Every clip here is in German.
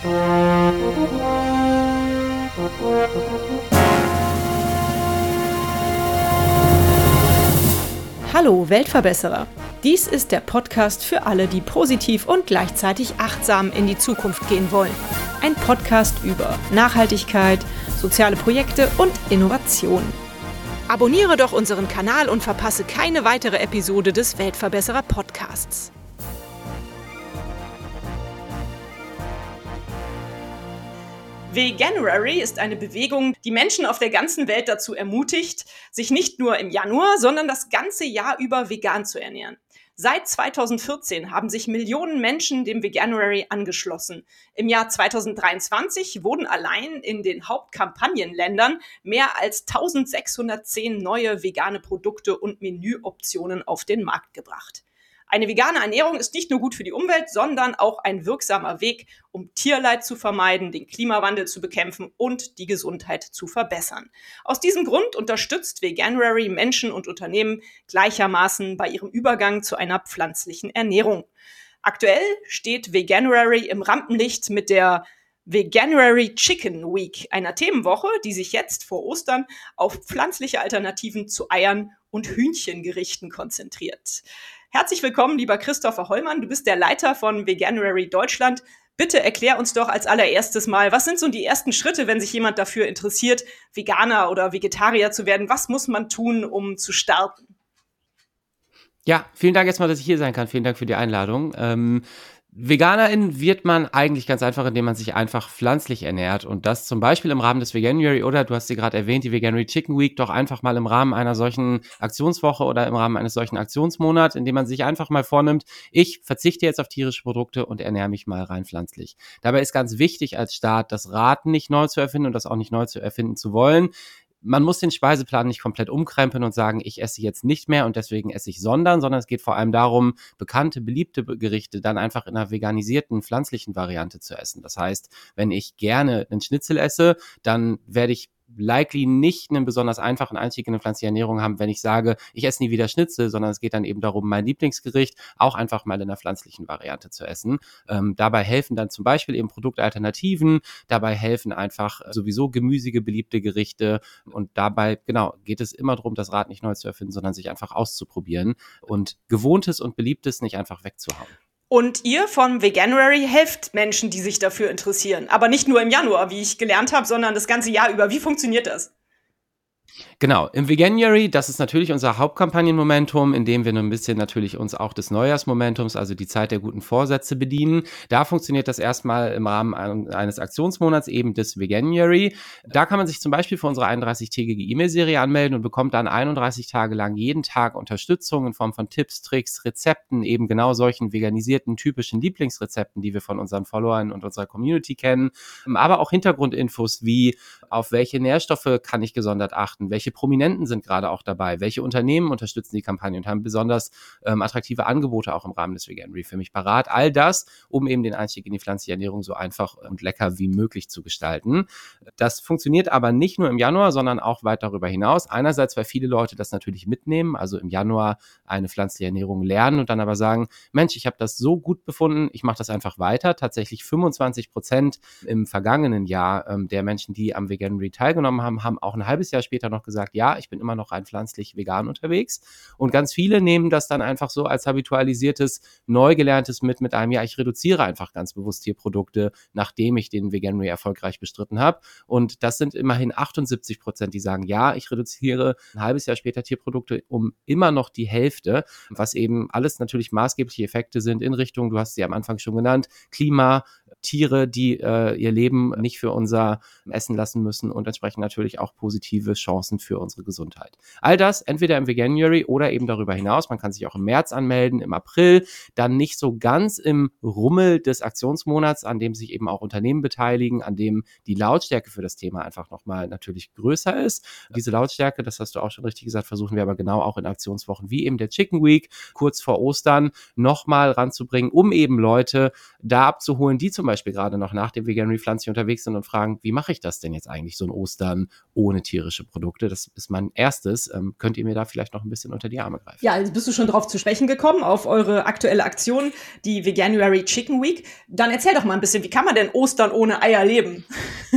Hallo Weltverbesserer! Dies ist der Podcast für alle, die positiv und gleichzeitig achtsam in die Zukunft gehen wollen. Ein Podcast über Nachhaltigkeit, soziale Projekte und Innovation. Abonniere doch unseren Kanal und verpasse keine weitere Episode des Weltverbesserer Podcasts. Veganuary ist eine Bewegung, die Menschen auf der ganzen Welt dazu ermutigt, sich nicht nur im Januar, sondern das ganze Jahr über vegan zu ernähren. Seit 2014 haben sich Millionen Menschen dem Veganuary angeschlossen. Im Jahr 2023 wurden allein in den Hauptkampagnenländern mehr als 1610 neue vegane Produkte und Menüoptionen auf den Markt gebracht. Eine vegane Ernährung ist nicht nur gut für die Umwelt, sondern auch ein wirksamer Weg, um Tierleid zu vermeiden, den Klimawandel zu bekämpfen und die Gesundheit zu verbessern. Aus diesem Grund unterstützt Veganuary Menschen und Unternehmen gleichermaßen bei ihrem Übergang zu einer pflanzlichen Ernährung. Aktuell steht Veganuary im Rampenlicht mit der Veganuary Chicken Week, einer Themenwoche, die sich jetzt vor Ostern auf pflanzliche Alternativen zu Eiern und Hühnchengerichten konzentriert. Herzlich willkommen, lieber Christopher Hollmann. Du bist der Leiter von Veganuary Deutschland. Bitte erklär uns doch als allererstes mal, was sind so die ersten Schritte, wenn sich jemand dafür interessiert, Veganer oder Vegetarier zu werden? Was muss man tun, um zu starten? Ja, vielen Dank erstmal, dass ich hier sein kann. Vielen Dank für die Einladung. Veganerin wird man eigentlich ganz einfach, indem man sich einfach pflanzlich ernährt und das zum Beispiel im Rahmen des Veganuary oder du hast sie gerade erwähnt, die Veganuary Chicken Week, doch einfach mal im Rahmen einer solchen Aktionswoche oder im Rahmen eines solchen Aktionsmonats, indem man sich einfach mal vornimmt, ich verzichte jetzt auf tierische Produkte und ernähre mich mal rein pflanzlich. Dabei ist ganz wichtig als Staat, das Rad nicht neu zu erfinden und das auch nicht neu zu erfinden zu wollen. Man muss den Speiseplan nicht komplett umkrempeln und sagen, ich esse jetzt nicht mehr und deswegen esse ich sondern es geht vor allem darum, bekannte, beliebte Gerichte dann einfach in einer veganisierten, pflanzlichen Variante zu essen. Das heißt, wenn ich gerne einen Schnitzel esse, dann werde ich likely nicht einen besonders einfachen Einstieg in eine pflanzliche Ernährung haben, wenn ich sage, ich esse nie wieder Schnitzel, sondern es geht dann eben darum, mein Lieblingsgericht auch einfach mal in einer pflanzlichen Variante zu essen. Dabei helfen dann zum Beispiel eben Produktalternativen, dabei helfen einfach sowieso gemüsige, beliebte Gerichte und dabei, genau, geht es immer darum, das Rad nicht neu zu erfinden, sondern sich einfach auszuprobieren und Gewohntes und Beliebtes nicht einfach wegzuhauen. Und ihr vom Veganuary helft Menschen, die sich dafür interessieren. Aber nicht nur im Januar, wie ich gelernt habe, sondern das ganze Jahr über. Wie funktioniert das? Genau, im Veganuary, das ist natürlich unser Hauptkampagnenmomentum, in dem wir nur ein bisschen natürlich uns auch des Neujahrsmomentums, also die Zeit der guten Vorsätze bedienen. Da funktioniert das erstmal im Rahmen eines Aktionsmonats, eben des Veganuary. Da kann man sich zum Beispiel für unsere 31-tägige E-Mail-Serie anmelden und bekommt dann 31 Tage lang jeden Tag Unterstützung in Form von Tipps, Tricks, Rezepten, eben genau solchen veganisierten, typischen Lieblingsrezepten, die wir von unseren Followern und unserer Community kennen. Aber auch Hintergrundinfos wie, auf welche Nährstoffe kann ich gesondert achten, welche Prominenten sind gerade auch dabei, welche Unternehmen unterstützen die Kampagne und haben besonders attraktive Angebote auch im Rahmen des Veganuary für mich parat. All das, um eben den Einstieg in die pflanzliche Ernährung so einfach und lecker wie möglich zu gestalten. Das funktioniert aber nicht nur im Januar, sondern auch weit darüber hinaus. Einerseits, weil viele Leute das natürlich mitnehmen, also im Januar eine pflanzliche Ernährung lernen und dann aber sagen, Mensch, ich habe das so gut befunden, ich mache das einfach weiter. Tatsächlich 25% im vergangenen Jahr der Menschen, die am Veganuary teilgenommen haben, haben auch ein halbes Jahr später noch gesagt, ja, ich bin immer noch rein pflanzlich vegan unterwegs. Und ganz viele nehmen das dann einfach so als habitualisiertes, neu gelerntes mit einem, ja, ich reduziere einfach ganz bewusst Tierprodukte, nachdem ich den Veganuary erfolgreich bestritten habe. Und das sind immerhin 78%, die sagen, ja, ich reduziere ein halbes Jahr später Tierprodukte um immer noch die Hälfte, was eben alles natürlich maßgebliche Effekte sind in Richtung, du hast sie am Anfang schon genannt, Klima, Tiere, die ihr Leben nicht für unser Essen lassen müssen und entsprechend natürlich auch positive Chancen für unsere Gesundheit. All das entweder im Veganuary oder eben darüber hinaus. Man kann sich auch im März anmelden, im April, dann nicht so ganz im Rummel des Aktionsmonats, an dem sich eben auch Unternehmen beteiligen, an dem die Lautstärke für das Thema einfach nochmal natürlich größer ist. Diese Lautstärke, das hast du auch schon richtig gesagt, versuchen wir aber genau auch in Aktionswochen wie eben der Chicken Week kurz vor Ostern nochmal ranzubringen, um eben Leute da abzuholen, die zum Beispiel gerade noch nach dem Veganuary pflanzlich unterwegs sind und fragen, wie mache ich das denn jetzt eigentlich, so ein Ostern ohne tierische Produkte? Das ist mein erstes. Könnt ihr mir da vielleicht noch ein bisschen unter die Arme greifen? Ja, also bist du schon drauf zu sprechen gekommen, auf eure aktuelle Aktion, die Veganuary Chicken Week. Dann erzähl doch mal ein bisschen, wie kann man denn Ostern ohne Eier leben?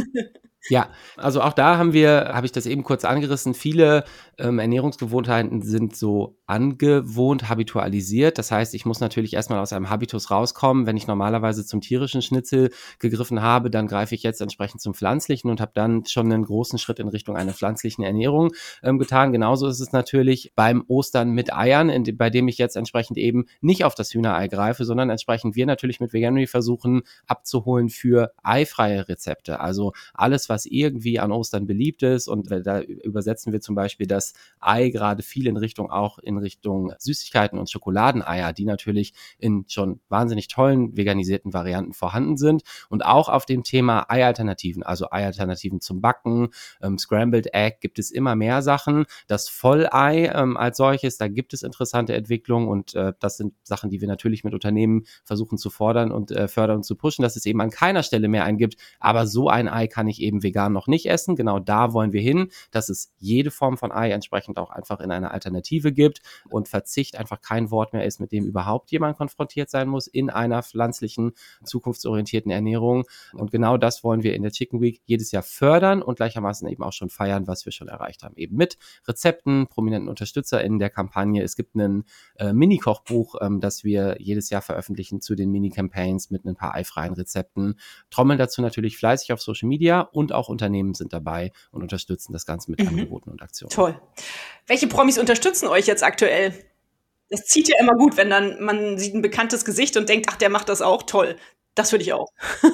Ja, also auch da habe ich das eben kurz angerissen, viele Ernährungsgewohnheiten sind so angewohnt, habitualisiert. Das heißt, ich muss natürlich erstmal aus einem Habitus rauskommen. Wenn ich normalerweise zum tierischen Schnitzel gegriffen habe, dann greife ich jetzt entsprechend zum pflanzlichen und habe dann schon einen großen Schritt in Richtung einer pflanzlichen Ernährung getan. Genauso ist es natürlich beim Ostern mit Eiern, bei dem ich jetzt entsprechend eben nicht auf das Hühnerei greife, sondern entsprechend wir natürlich mit Veganuary versuchen abzuholen für eifreie Rezepte. Also alles, was irgendwie an Ostern beliebt ist, und da übersetzen wir zum Beispiel das Ei gerade viel in Richtung Süßigkeiten und Schokoladeneier, die natürlich in schon wahnsinnig tollen veganisierten Varianten vorhanden sind, und auch auf dem Thema Ei-Alternativen, also Ei-Alternativen zum Backen, Scrambled Egg, gibt es immer mehr Sachen. Das Vollei als solches, da gibt es interessante Entwicklungen, und das sind Sachen, die wir natürlich mit Unternehmen versuchen zu fordern und fördern und zu pushen, dass es eben an keiner Stelle mehr einen gibt, aber so ein Ei kann ich eben vegan noch nicht essen. Genau da wollen wir hin, dass es jede Form von Ei entsprechend auch einfach in einer Alternative gibt und Verzicht einfach kein Wort mehr ist, mit dem überhaupt jemand konfrontiert sein muss in einer pflanzlichen, zukunftsorientierten Ernährung. Und genau das wollen wir in der Chicken Week jedes Jahr fördern und gleichermaßen eben auch schon feiern, was wir schon erreicht haben. Eben mit Rezepten, prominenten UnterstützerInnen der Kampagne. Es gibt ein Mini-Kochbuch, das wir jedes Jahr veröffentlichen zu den Mini-Campaigns mit ein paar eifreien Rezepten. Trommeln dazu natürlich fleißig auf Social Media, und auch Unternehmen sind dabei und unterstützen das Ganze mit Angeboten und Aktionen. Toll. Welche Promis unterstützen euch jetzt aktuell? Das zieht ja immer gut, wenn dann man sieht ein bekanntes Gesicht und denkt, ach, der macht das auch, toll. Das würde ich auch.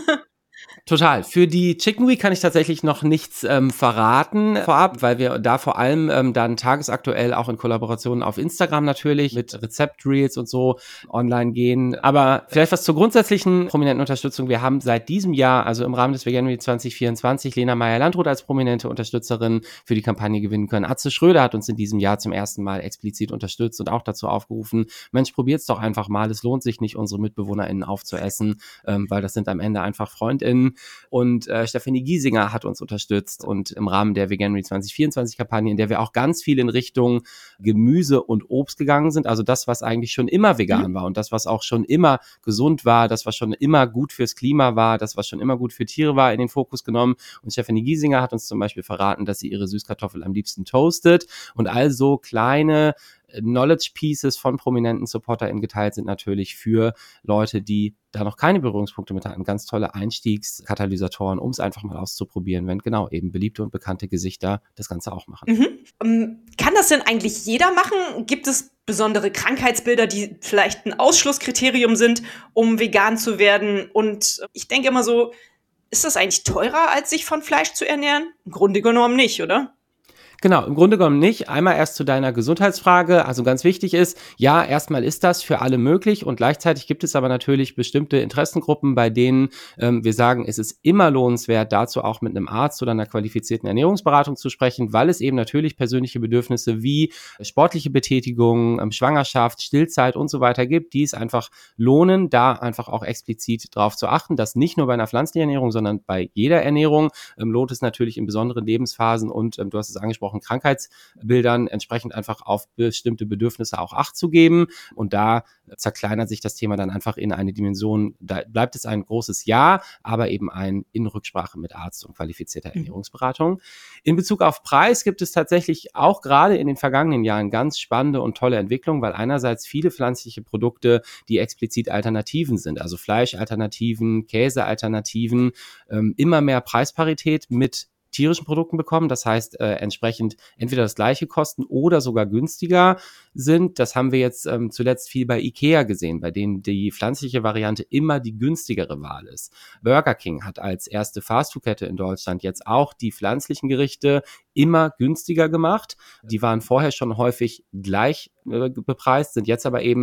Total. Für die Chicken Week kann ich tatsächlich noch nichts verraten vorab, weil wir da vor allem dann tagesaktuell auch in Kollaborationen auf Instagram natürlich mit Rezept-Reels und so online gehen. Aber vielleicht was zur grundsätzlichen prominenten Unterstützung. Wir haben seit diesem Jahr, also im Rahmen des Veganuary 2024, Lena Meyer-Landrut als prominente Unterstützerin für die Kampagne gewinnen können. Atze Schröder hat uns in diesem Jahr zum ersten Mal explizit unterstützt und auch dazu aufgerufen, Mensch, probiert's doch einfach mal. Es lohnt sich nicht, unsere MitbewohnerInnen aufzuessen, weil das sind am Ende einfach FreundInnen. Und Stefanie Giesinger hat uns unterstützt, und im Rahmen der Veganuary 2024-Kampagne, in der wir auch ganz viel in Richtung Gemüse und Obst gegangen sind, also das, was eigentlich schon immer vegan war und das, was auch schon immer gesund war, das, was schon immer gut fürs Klima war, das, was schon immer gut für Tiere war, in den Fokus genommen. Und Stefanie Giesinger hat uns zum Beispiel verraten, dass sie ihre Süßkartoffel am liebsten toastet, und also kleine Knowledge Pieces von prominenten SupporterInnen geteilt sind natürlich für Leute, die da noch keine Berührungspunkte mit hatten. Ganz tolle Einstiegskatalysatoren, um es einfach mal auszuprobieren, wenn genau eben beliebte und bekannte Gesichter das Ganze auch machen. Kann das denn eigentlich jeder machen? Gibt es besondere Krankheitsbilder, die vielleicht ein Ausschlusskriterium sind, um vegan zu werden? Und ich denke immer so, ist das eigentlich teurer, als sich von Fleisch zu ernähren? Im Grunde genommen nicht, oder? Genau, im Grunde genommen nicht. Einmal erst zu deiner Gesundheitsfrage. Also ganz wichtig ist, ja, erstmal ist das für alle möglich, und gleichzeitig gibt es aber natürlich bestimmte Interessengruppen, bei denen wir sagen, es ist immer lohnenswert, dazu auch mit einem Arzt oder einer qualifizierten Ernährungsberatung zu sprechen, weil es eben natürlich persönliche Bedürfnisse wie sportliche Betätigung, Schwangerschaft, Stillzeit und so weiter gibt, die es einfach lohnen, da einfach auch explizit drauf zu achten, dass nicht nur bei einer pflanzlichen Ernährung, sondern bei jeder Ernährung lohnt es natürlich in besonderen Lebensphasen und du hast es angesprochen, Krankheitsbildern entsprechend einfach auf bestimmte Bedürfnisse auch Acht zu geben. Und da zerkleinert sich das Thema dann einfach in eine Dimension, da bleibt es ein großes Ja, aber eben ein in Rücksprache mit Arzt und qualifizierter Ernährungsberatung. In Bezug auf Preis gibt es tatsächlich auch gerade in den vergangenen Jahren ganz spannende und tolle Entwicklungen, weil einerseits viele pflanzliche Produkte, die explizit Alternativen sind, also Fleischalternativen, Käsealternativen, immer mehr Preisparität mit tierischen Produkten bekommen, das heißt entsprechend entweder das gleiche kosten oder sogar günstiger sind. Das haben wir jetzt zuletzt viel bei IKEA gesehen, bei denen die pflanzliche Variante immer die günstigere Wahl ist. Burger King hat als erste Fastfood-Kette in Deutschland jetzt auch die pflanzlichen Gerichte immer günstiger gemacht. Die waren vorher schon häufig gleich bepreist, sind jetzt aber eben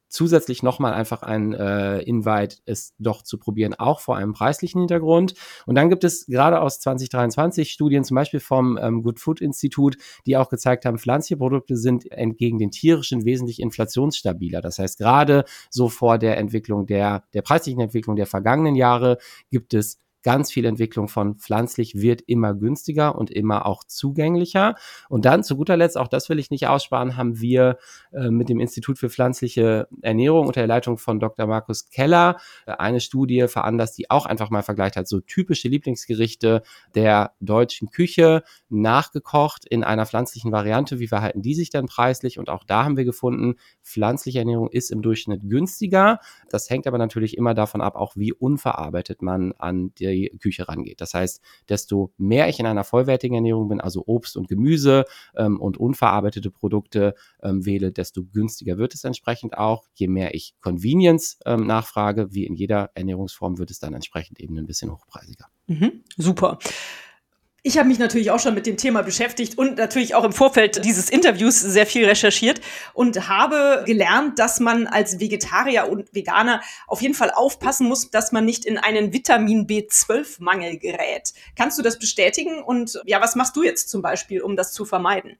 zusätzlich nochmal einfach ein Invite, es doch zu probieren, auch vor einem preislichen Hintergrund. Und dann gibt es gerade aus 2023 Studien, zum Beispiel vom Good Food Institut, die auch gezeigt haben, pflanzliche Produkte sind entgegen den tierischen wesentlich inflationsstabiler. Das heißt, gerade so vor der Entwicklung der preislichen Entwicklung der vergangenen Jahre gibt es ganz viel Entwicklung von pflanzlich wird immer günstiger und immer auch zugänglicher. Und dann zu guter Letzt, auch das will ich nicht aussparen, haben wir mit dem Institut für pflanzliche Ernährung unter der Leitung von Dr. Markus Keller eine Studie veranlasst, die auch einfach mal vergleicht hat, so typische Lieblingsgerichte der deutschen Küche, nachgekocht in einer pflanzlichen Variante. Wie verhalten die sich denn preislich? Und auch da haben wir gefunden, pflanzliche Ernährung ist im Durchschnitt günstiger. Das hängt aber natürlich immer davon ab, auch wie unverarbeitet man an die Küche rangeht. Das heißt, desto mehr ich in einer vollwertigen Ernährung bin, also Obst und Gemüse und unverarbeitete Produkte wähle, desto günstiger wird es entsprechend auch. Je mehr ich Convenience nachfrage, wie in jeder Ernährungsform, wird es dann entsprechend eben ein bisschen hochpreisiger. Super. Ich habe mich natürlich auch schon mit dem Thema beschäftigt und natürlich auch im Vorfeld dieses Interviews sehr viel recherchiert und habe gelernt, dass man als Vegetarier und Veganer auf jeden Fall aufpassen muss, dass man nicht in einen Vitamin B12-Mangel gerät. Kannst du das bestätigen? Und ja, was machst du jetzt zum Beispiel, um das zu vermeiden?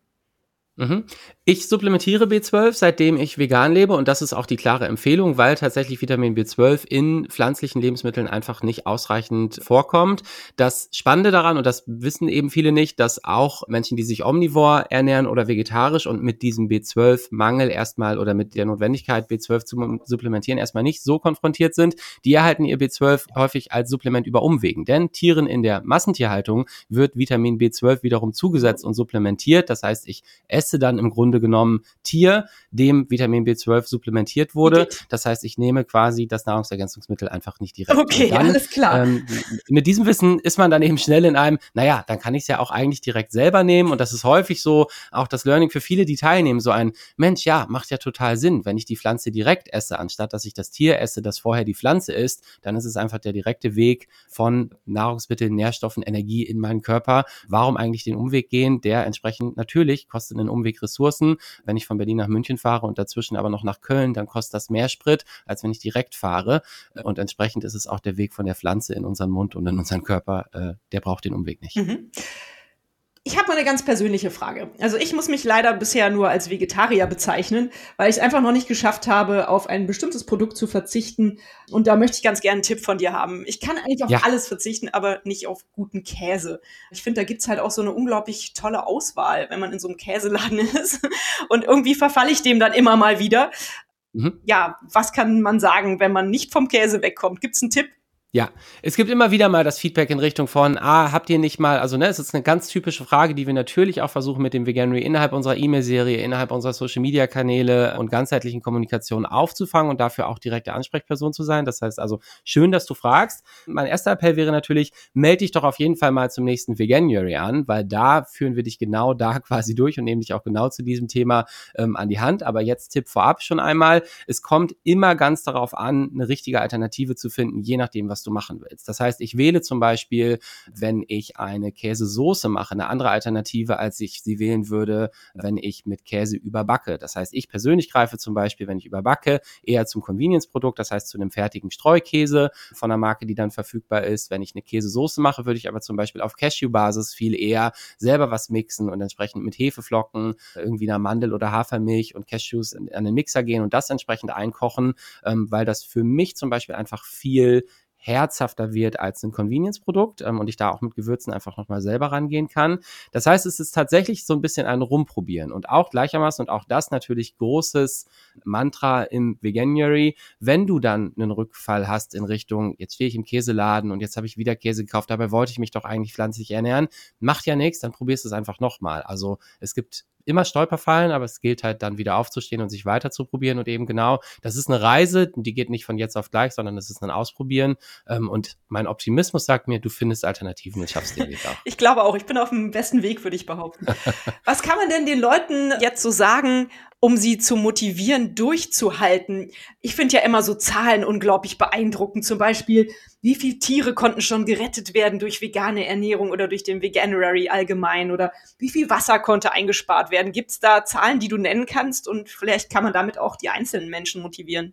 Ich supplementiere B12, seitdem ich vegan lebe, und das ist auch die klare Empfehlung, weil tatsächlich Vitamin B12 in pflanzlichen Lebensmitteln einfach nicht ausreichend vorkommt. Das Spannende daran, und das wissen eben viele nicht, dass auch Menschen, die sich omnivor ernähren oder vegetarisch und mit diesem B12-Mangel erstmal oder mit der Notwendigkeit, B12 zu supplementieren, erstmal nicht so konfrontiert sind, die erhalten ihr B12 häufig als Supplement über Umwegen. Denn Tieren in der Massentierhaltung wird Vitamin B12 wiederum zugesetzt und supplementiert. Das heißt, ich esse dann im Grunde genommen Tier, dem Vitamin B12 supplementiert wurde. Das heißt, ich nehme quasi das Nahrungsergänzungsmittel einfach nicht direkt. Okay, dann, alles klar. Mit diesem Wissen ist man dann eben schnell in einem, naja, dann kann ich es ja auch eigentlich direkt selber nehmen. Und das ist häufig so, auch das Learning für viele, die teilnehmen, so ein, Mensch, ja, macht ja total Sinn, wenn ich die Pflanze direkt esse, anstatt dass ich das Tier esse, das vorher die Pflanze isst, dann ist es einfach der direkte Weg von Nahrungsmitteln, Nährstoffen, Energie in meinen Körper. Warum eigentlich den Umweg gehen? Der entsprechend natürlich kostet einen Umweg Ressourcen. Wenn ich von Berlin nach München fahre und dazwischen aber noch nach Köln, dann kostet das mehr Sprit, als wenn ich direkt fahre. Und entsprechend ist es auch der Weg von der Pflanze in unseren Mund und in unseren Körper, der braucht den Umweg nicht. Ich habe mal eine ganz persönliche Frage. Also ich muss mich leider bisher nur als Vegetarier bezeichnen, weil ich es einfach noch nicht geschafft habe, auf ein bestimmtes Produkt zu verzichten. Und da möchte ich ganz gerne einen Tipp von dir haben. Ich kann eigentlich auf alles verzichten, aber nicht auf guten Käse. Ich finde, da gibt's halt auch so eine unglaublich tolle Auswahl, wenn man in so einem Käseladen ist. Und irgendwie verfalle ich dem dann immer mal wieder. Ja, was kann man sagen, wenn man nicht vom Käse wegkommt? Gibt's einen Tipp? Ja, es gibt immer wieder mal das Feedback in Richtung von, habt ihr nicht mal, also es ist eine ganz typische Frage, die wir natürlich auch versuchen mit dem Veganuary innerhalb unserer E-Mail-Serie, innerhalb unserer Social-Media-Kanäle und ganzheitlichen Kommunikation aufzufangen und dafür auch direkte Ansprechperson zu sein. Das heißt also, schön, dass du fragst. Mein erster Appell wäre natürlich, melde dich doch auf jeden Fall mal zum nächsten Veganuary an, weil da führen wir dich genau da quasi durch und nehmen dich auch genau zu diesem Thema an die Hand. Aber jetzt Tipp vorab schon einmal, es kommt immer ganz darauf an, eine richtige Alternative zu finden, je nachdem, was du machen willst. Das heißt, ich wähle zum Beispiel, wenn ich eine Käsesoße mache, eine andere Alternative, als ich sie wählen würde, wenn ich mit Käse überbacke. Das heißt, ich persönlich greife zum Beispiel, wenn ich überbacke, eher zum Convenience-Produkt, das heißt zu einem fertigen Streukäse von einer Marke, die dann verfügbar ist. Wenn ich eine Käsesoße mache, würde ich aber zum Beispiel auf Cashew-Basis viel eher selber was mixen und entsprechend mit Hefeflocken, irgendwie einer Mandel- oder Hafermilch und Cashews an den Mixer gehen und das entsprechend einkochen, weil das für mich zum Beispiel einfach viel herzhafter wird als ein Convenience-Produkt und ich da auch mit Gewürzen einfach nochmal selber rangehen kann. Das heißt, es ist tatsächlich so ein bisschen ein Rumprobieren und auch gleichermaßen und auch das natürlich großes Mantra im Veganuary, wenn du dann einen Rückfall hast in Richtung, jetzt stehe ich im Käseladen und jetzt habe ich wieder Käse gekauft, dabei wollte ich mich doch eigentlich pflanzlich ernähren, macht ja nichts, dann probierst du es einfach nochmal. Also es gibt immer Stolperfallen, aber es gilt halt dann wieder aufzustehen und sich weiter zu probieren und eben genau, das ist eine Reise, die geht nicht von jetzt auf gleich, sondern es ist ein Ausprobieren und mein Optimismus sagt mir, du findest Alternativen und schaffst den Weg auch. Ich glaube auch, ich bin auf dem besten Weg, würde ich behaupten. Was kann man denn den Leuten jetzt so sagen, um sie zu motivieren, durchzuhalten? Ich finde ja immer so Zahlen unglaublich beeindruckend. Zum Beispiel wie viele Tiere konnten schon gerettet werden durch vegane Ernährung oder durch den Veganuary allgemein oder wie viel Wasser konnte eingespart werden? Gibt es da Zahlen, die du nennen kannst und vielleicht kann man damit auch die einzelnen Menschen motivieren?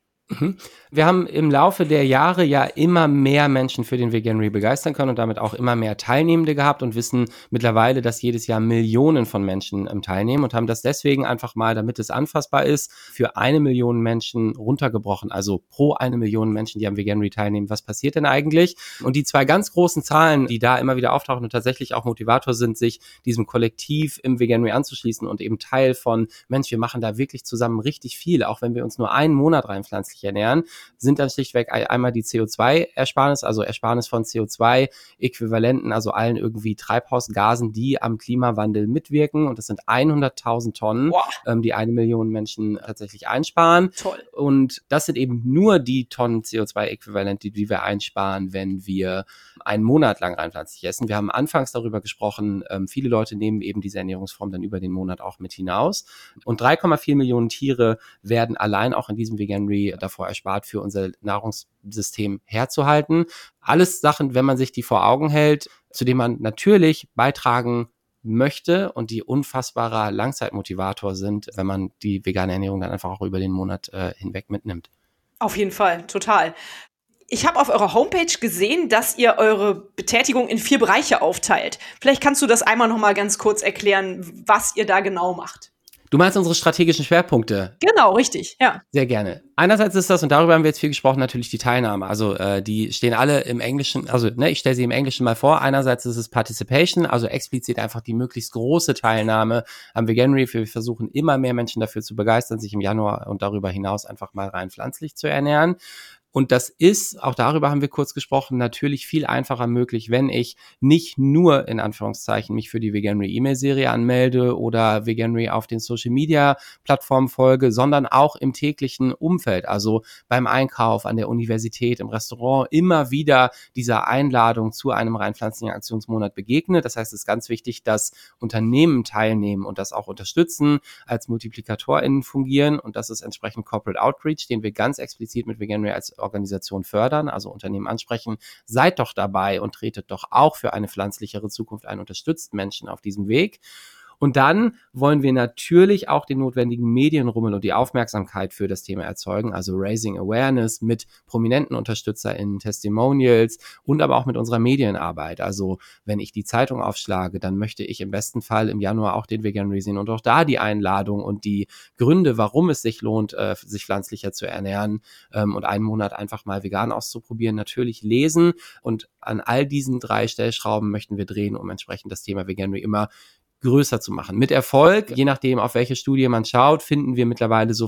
Wir haben im Laufe der Jahre ja immer mehr Menschen für den Veganuary begeistern können und damit auch immer mehr Teilnehmende gehabt und wissen mittlerweile, dass jedes Jahr Millionen von Menschen teilnehmen und haben das deswegen einfach mal, damit es anfassbar ist, für 1 Million Menschen runtergebrochen. Also pro 1 Million Menschen, die am Veganuary teilnehmen. Was passiert denn eigentlich? Und die 2 ganz großen Zahlen, die da immer wieder auftauchen und tatsächlich auch Motivator sind, sich diesem Kollektiv im Veganuary anzuschließen und eben Teil von, Mensch, wir machen da wirklich zusammen richtig viel, auch wenn wir uns nur einen Monat rein pflanzlich ernähren, sind dann schlichtweg einmal die CO2-Ersparnis, also Ersparnis von CO2-Äquivalenten, also allen irgendwie Treibhausgasen, die am Klimawandel mitwirken. Und das sind 100.000 Tonnen, die 1 Million Menschen tatsächlich einsparen. Toll. Und das sind eben nur die Tonnen CO2-Äquivalente, die wir einsparen, wenn wir einen Monat lang rein pflanzlich essen. Wir haben anfangs darüber gesprochen, viele Leute nehmen eben diese Ernährungsform dann über den Monat auch mit hinaus. Und 3,4 Millionen Tiere werden allein auch in diesem Veganuary davor erspart, für unser Nahrungssystem herzuhalten. Alles Sachen, wenn man sich die vor Augen hält, zu denen man natürlich beitragen möchte und die unfassbarer Langzeitmotivator sind, wenn man die vegane Ernährung dann einfach auch über den Monat hinweg mitnimmt. Auf jeden Fall, total. Ich habe auf eurer Homepage gesehen, dass ihr eure Betätigung in 4 Bereiche aufteilt. Vielleicht kannst du das einmal noch mal ganz kurz erklären, was ihr da genau macht. Du meinst unsere strategischen Schwerpunkte? Genau, richtig, ja. Sehr gerne. Einerseits ist das, und darüber haben wir jetzt viel gesprochen, natürlich die Teilnahme. Also die stehen alle im Englischen, also ich stelle sie im Englischen mal vor. Einerseits ist es Participation, also explizit einfach die möglichst große Teilnahme am Veganuary. Wir versuchen immer mehr Menschen dafür zu begeistern, sich im Januar und darüber hinaus einfach mal rein pflanzlich zu ernähren. Und das ist, auch darüber haben wir kurz gesprochen, natürlich viel einfacher möglich, wenn ich nicht nur in Anführungszeichen mich für die Veganuary E-Mail-Serie anmelde oder Veganuary auf den Social-Media-Plattformen folge, sondern auch im täglichen Umfeld, also beim Einkauf, an der Universität, im Restaurant, immer wieder dieser Einladung zu einem rein pflanzlichen Aktionsmonat begegne. Das heißt, es ist ganz wichtig, dass Unternehmen teilnehmen und das auch unterstützen, als MultiplikatorInnen fungieren, und das ist entsprechend Corporate Outreach, den wir ganz explizit mit Veganuary als Organisation fördern, also Unternehmen ansprechen, seid doch dabei und tretet doch auch für eine pflanzlichere Zukunft ein, unterstützt Menschen auf diesem Weg. Und dann wollen wir natürlich auch den notwendigen Medienrummel und die Aufmerksamkeit für das Thema erzeugen, also Raising Awareness mit prominenten UnterstützerInnen, Testimonials und aber auch mit unserer Medienarbeit. Also wenn ich die Zeitung aufschlage, dann möchte ich im besten Fall im Januar auch den Veganuary sehen und auch da die Einladung und die Gründe, warum es sich lohnt, sich pflanzlicher zu ernähren und einen Monat einfach mal vegan auszuprobieren, natürlich lesen. Und an all diesen 3 Stellschrauben möchten wir drehen, um entsprechend das Thema Veganuary immer größer zu machen. Mit Erfolg, je nachdem, auf welche Studie man schaut, finden wir mittlerweile so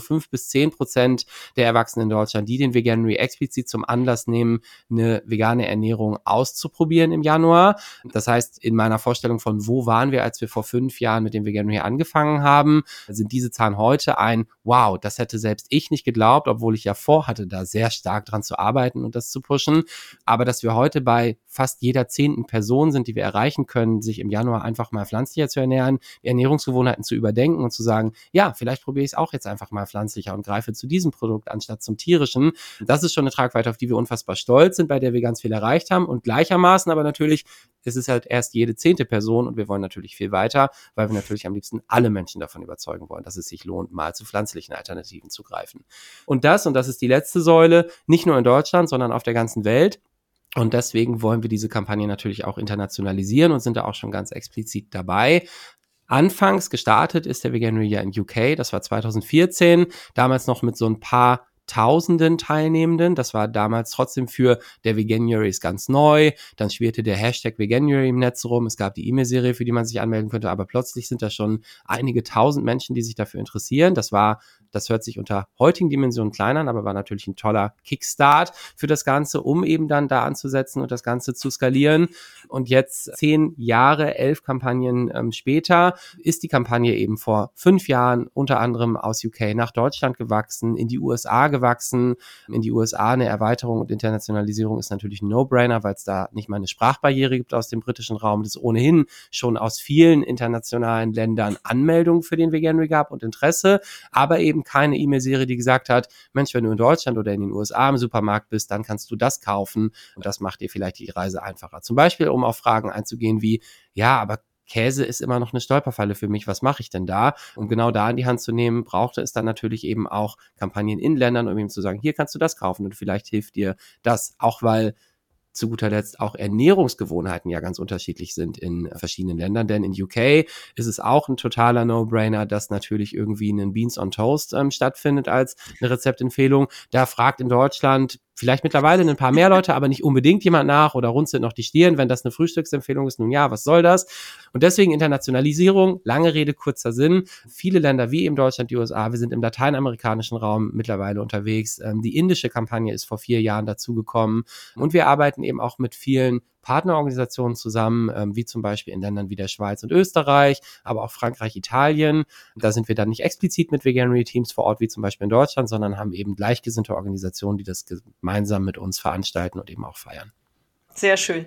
5-10% der Erwachsenen in Deutschland, die den Veganuary explizit zum Anlass nehmen, eine vegane Ernährung auszuprobieren im Januar. Das heißt, in meiner Vorstellung von, wo waren wir, als wir vor 5 Jahren mit dem Veganuary angefangen haben, sind diese Zahlen heute ein, wow, das hätte selbst ich nicht geglaubt, obwohl ich ja vorhatte, da sehr stark dran zu arbeiten und das zu pushen. Aber dass wir heute bei fast jeder 10. Person sind, die wir erreichen können, sich im Januar einfach mal pflanzlicher zu ernähren, die Ernährungsgewohnheiten zu überdenken und zu sagen, ja, vielleicht probiere ich es auch jetzt einfach mal pflanzlicher und greife zu diesem Produkt anstatt zum tierischen. Das ist schon eine Tragweite, auf die wir unfassbar stolz sind, bei der wir ganz viel erreicht haben, und gleichermaßen aber natürlich, es ist halt erst jede 10. Person und wir wollen natürlich viel weiter, weil wir natürlich am liebsten alle Menschen davon überzeugen wollen, dass es sich lohnt, mal zu pflanzlichen Alternativen zu greifen. Und das ist die letzte Säule, nicht nur in Deutschland, sondern auf der ganzen Welt. Und deswegen wollen wir diese Kampagne natürlich auch internationalisieren und sind da auch schon ganz explizit dabei. Anfangs gestartet ist der Veganuary ja in UK, das war 2014, damals noch mit so ein paar Tausenden Teilnehmenden. Das war damals trotzdem für der Veganuary ist ganz neu. Dann schwirrte der Hashtag Veganuary im Netz rum. Es gab die E-Mail-Serie, für die man sich anmelden könnte, aber plötzlich sind da schon einige tausend Menschen, die sich dafür interessieren. Das hört sich unter heutigen Dimensionen klein an, aber war natürlich ein toller Kickstart für das Ganze, um eben dann da anzusetzen und das Ganze zu skalieren. Und jetzt 10 Jahre, 11 Kampagnen später ist die Kampagne eben vor 5 Jahren unter anderem aus UK nach Deutschland gewachsen, in die USA gewachsen. In die USA eine Erweiterung und Internationalisierung ist natürlich ein No-Brainer, weil es da nicht mal eine Sprachbarriere gibt aus dem britischen Raum, das ohnehin schon aus vielen internationalen Ländern Anmeldungen für den Veganuary gab und Interesse, aber eben keine E-Mail-Serie, die gesagt hat, Mensch, wenn du in Deutschland oder in den USA im Supermarkt bist, dann kannst du das kaufen und das macht dir vielleicht die Reise einfacher. Zum Beispiel, um auf Fragen einzugehen wie, ja, aber Käse ist immer noch eine Stolperfalle für mich, was mache ich denn da? Um genau da in die Hand zu nehmen, brauchte es dann natürlich eben auch Kampagnen in Ländern, um ihm zu sagen, hier kannst du das kaufen und vielleicht hilft dir das, auch weil zu guter Letzt auch Ernährungsgewohnheiten ja ganz unterschiedlich sind in verschiedenen Ländern, denn in UK ist es auch ein totaler No-Brainer, dass natürlich irgendwie ein Beans on Toast stattfindet als eine Rezeptempfehlung. Da fragt in Deutschland vielleicht mittlerweile ein paar mehr Leute, aber nicht unbedingt jemand nach oder runzelt noch die Stirn, wenn das eine Frühstücksempfehlung ist. Nun ja, was soll das? Und deswegen Internationalisierung, lange Rede, kurzer Sinn. Viele Länder wie eben Deutschland, die USA, wir sind im lateinamerikanischen Raum mittlerweile unterwegs. Die indische Kampagne ist vor 4 Jahren dazugekommen und wir arbeiten eben auch mit vielen Partnerorganisationen zusammen, wie zum Beispiel in Ländern wie der Schweiz und Österreich, aber auch Frankreich, Italien. Da sind wir dann nicht explizit mit Veganuary-Teams vor Ort, wie zum Beispiel in Deutschland, sondern haben eben gleichgesinnte Organisationen, die das gemeinsam mit uns veranstalten und eben auch feiern. Sehr schön.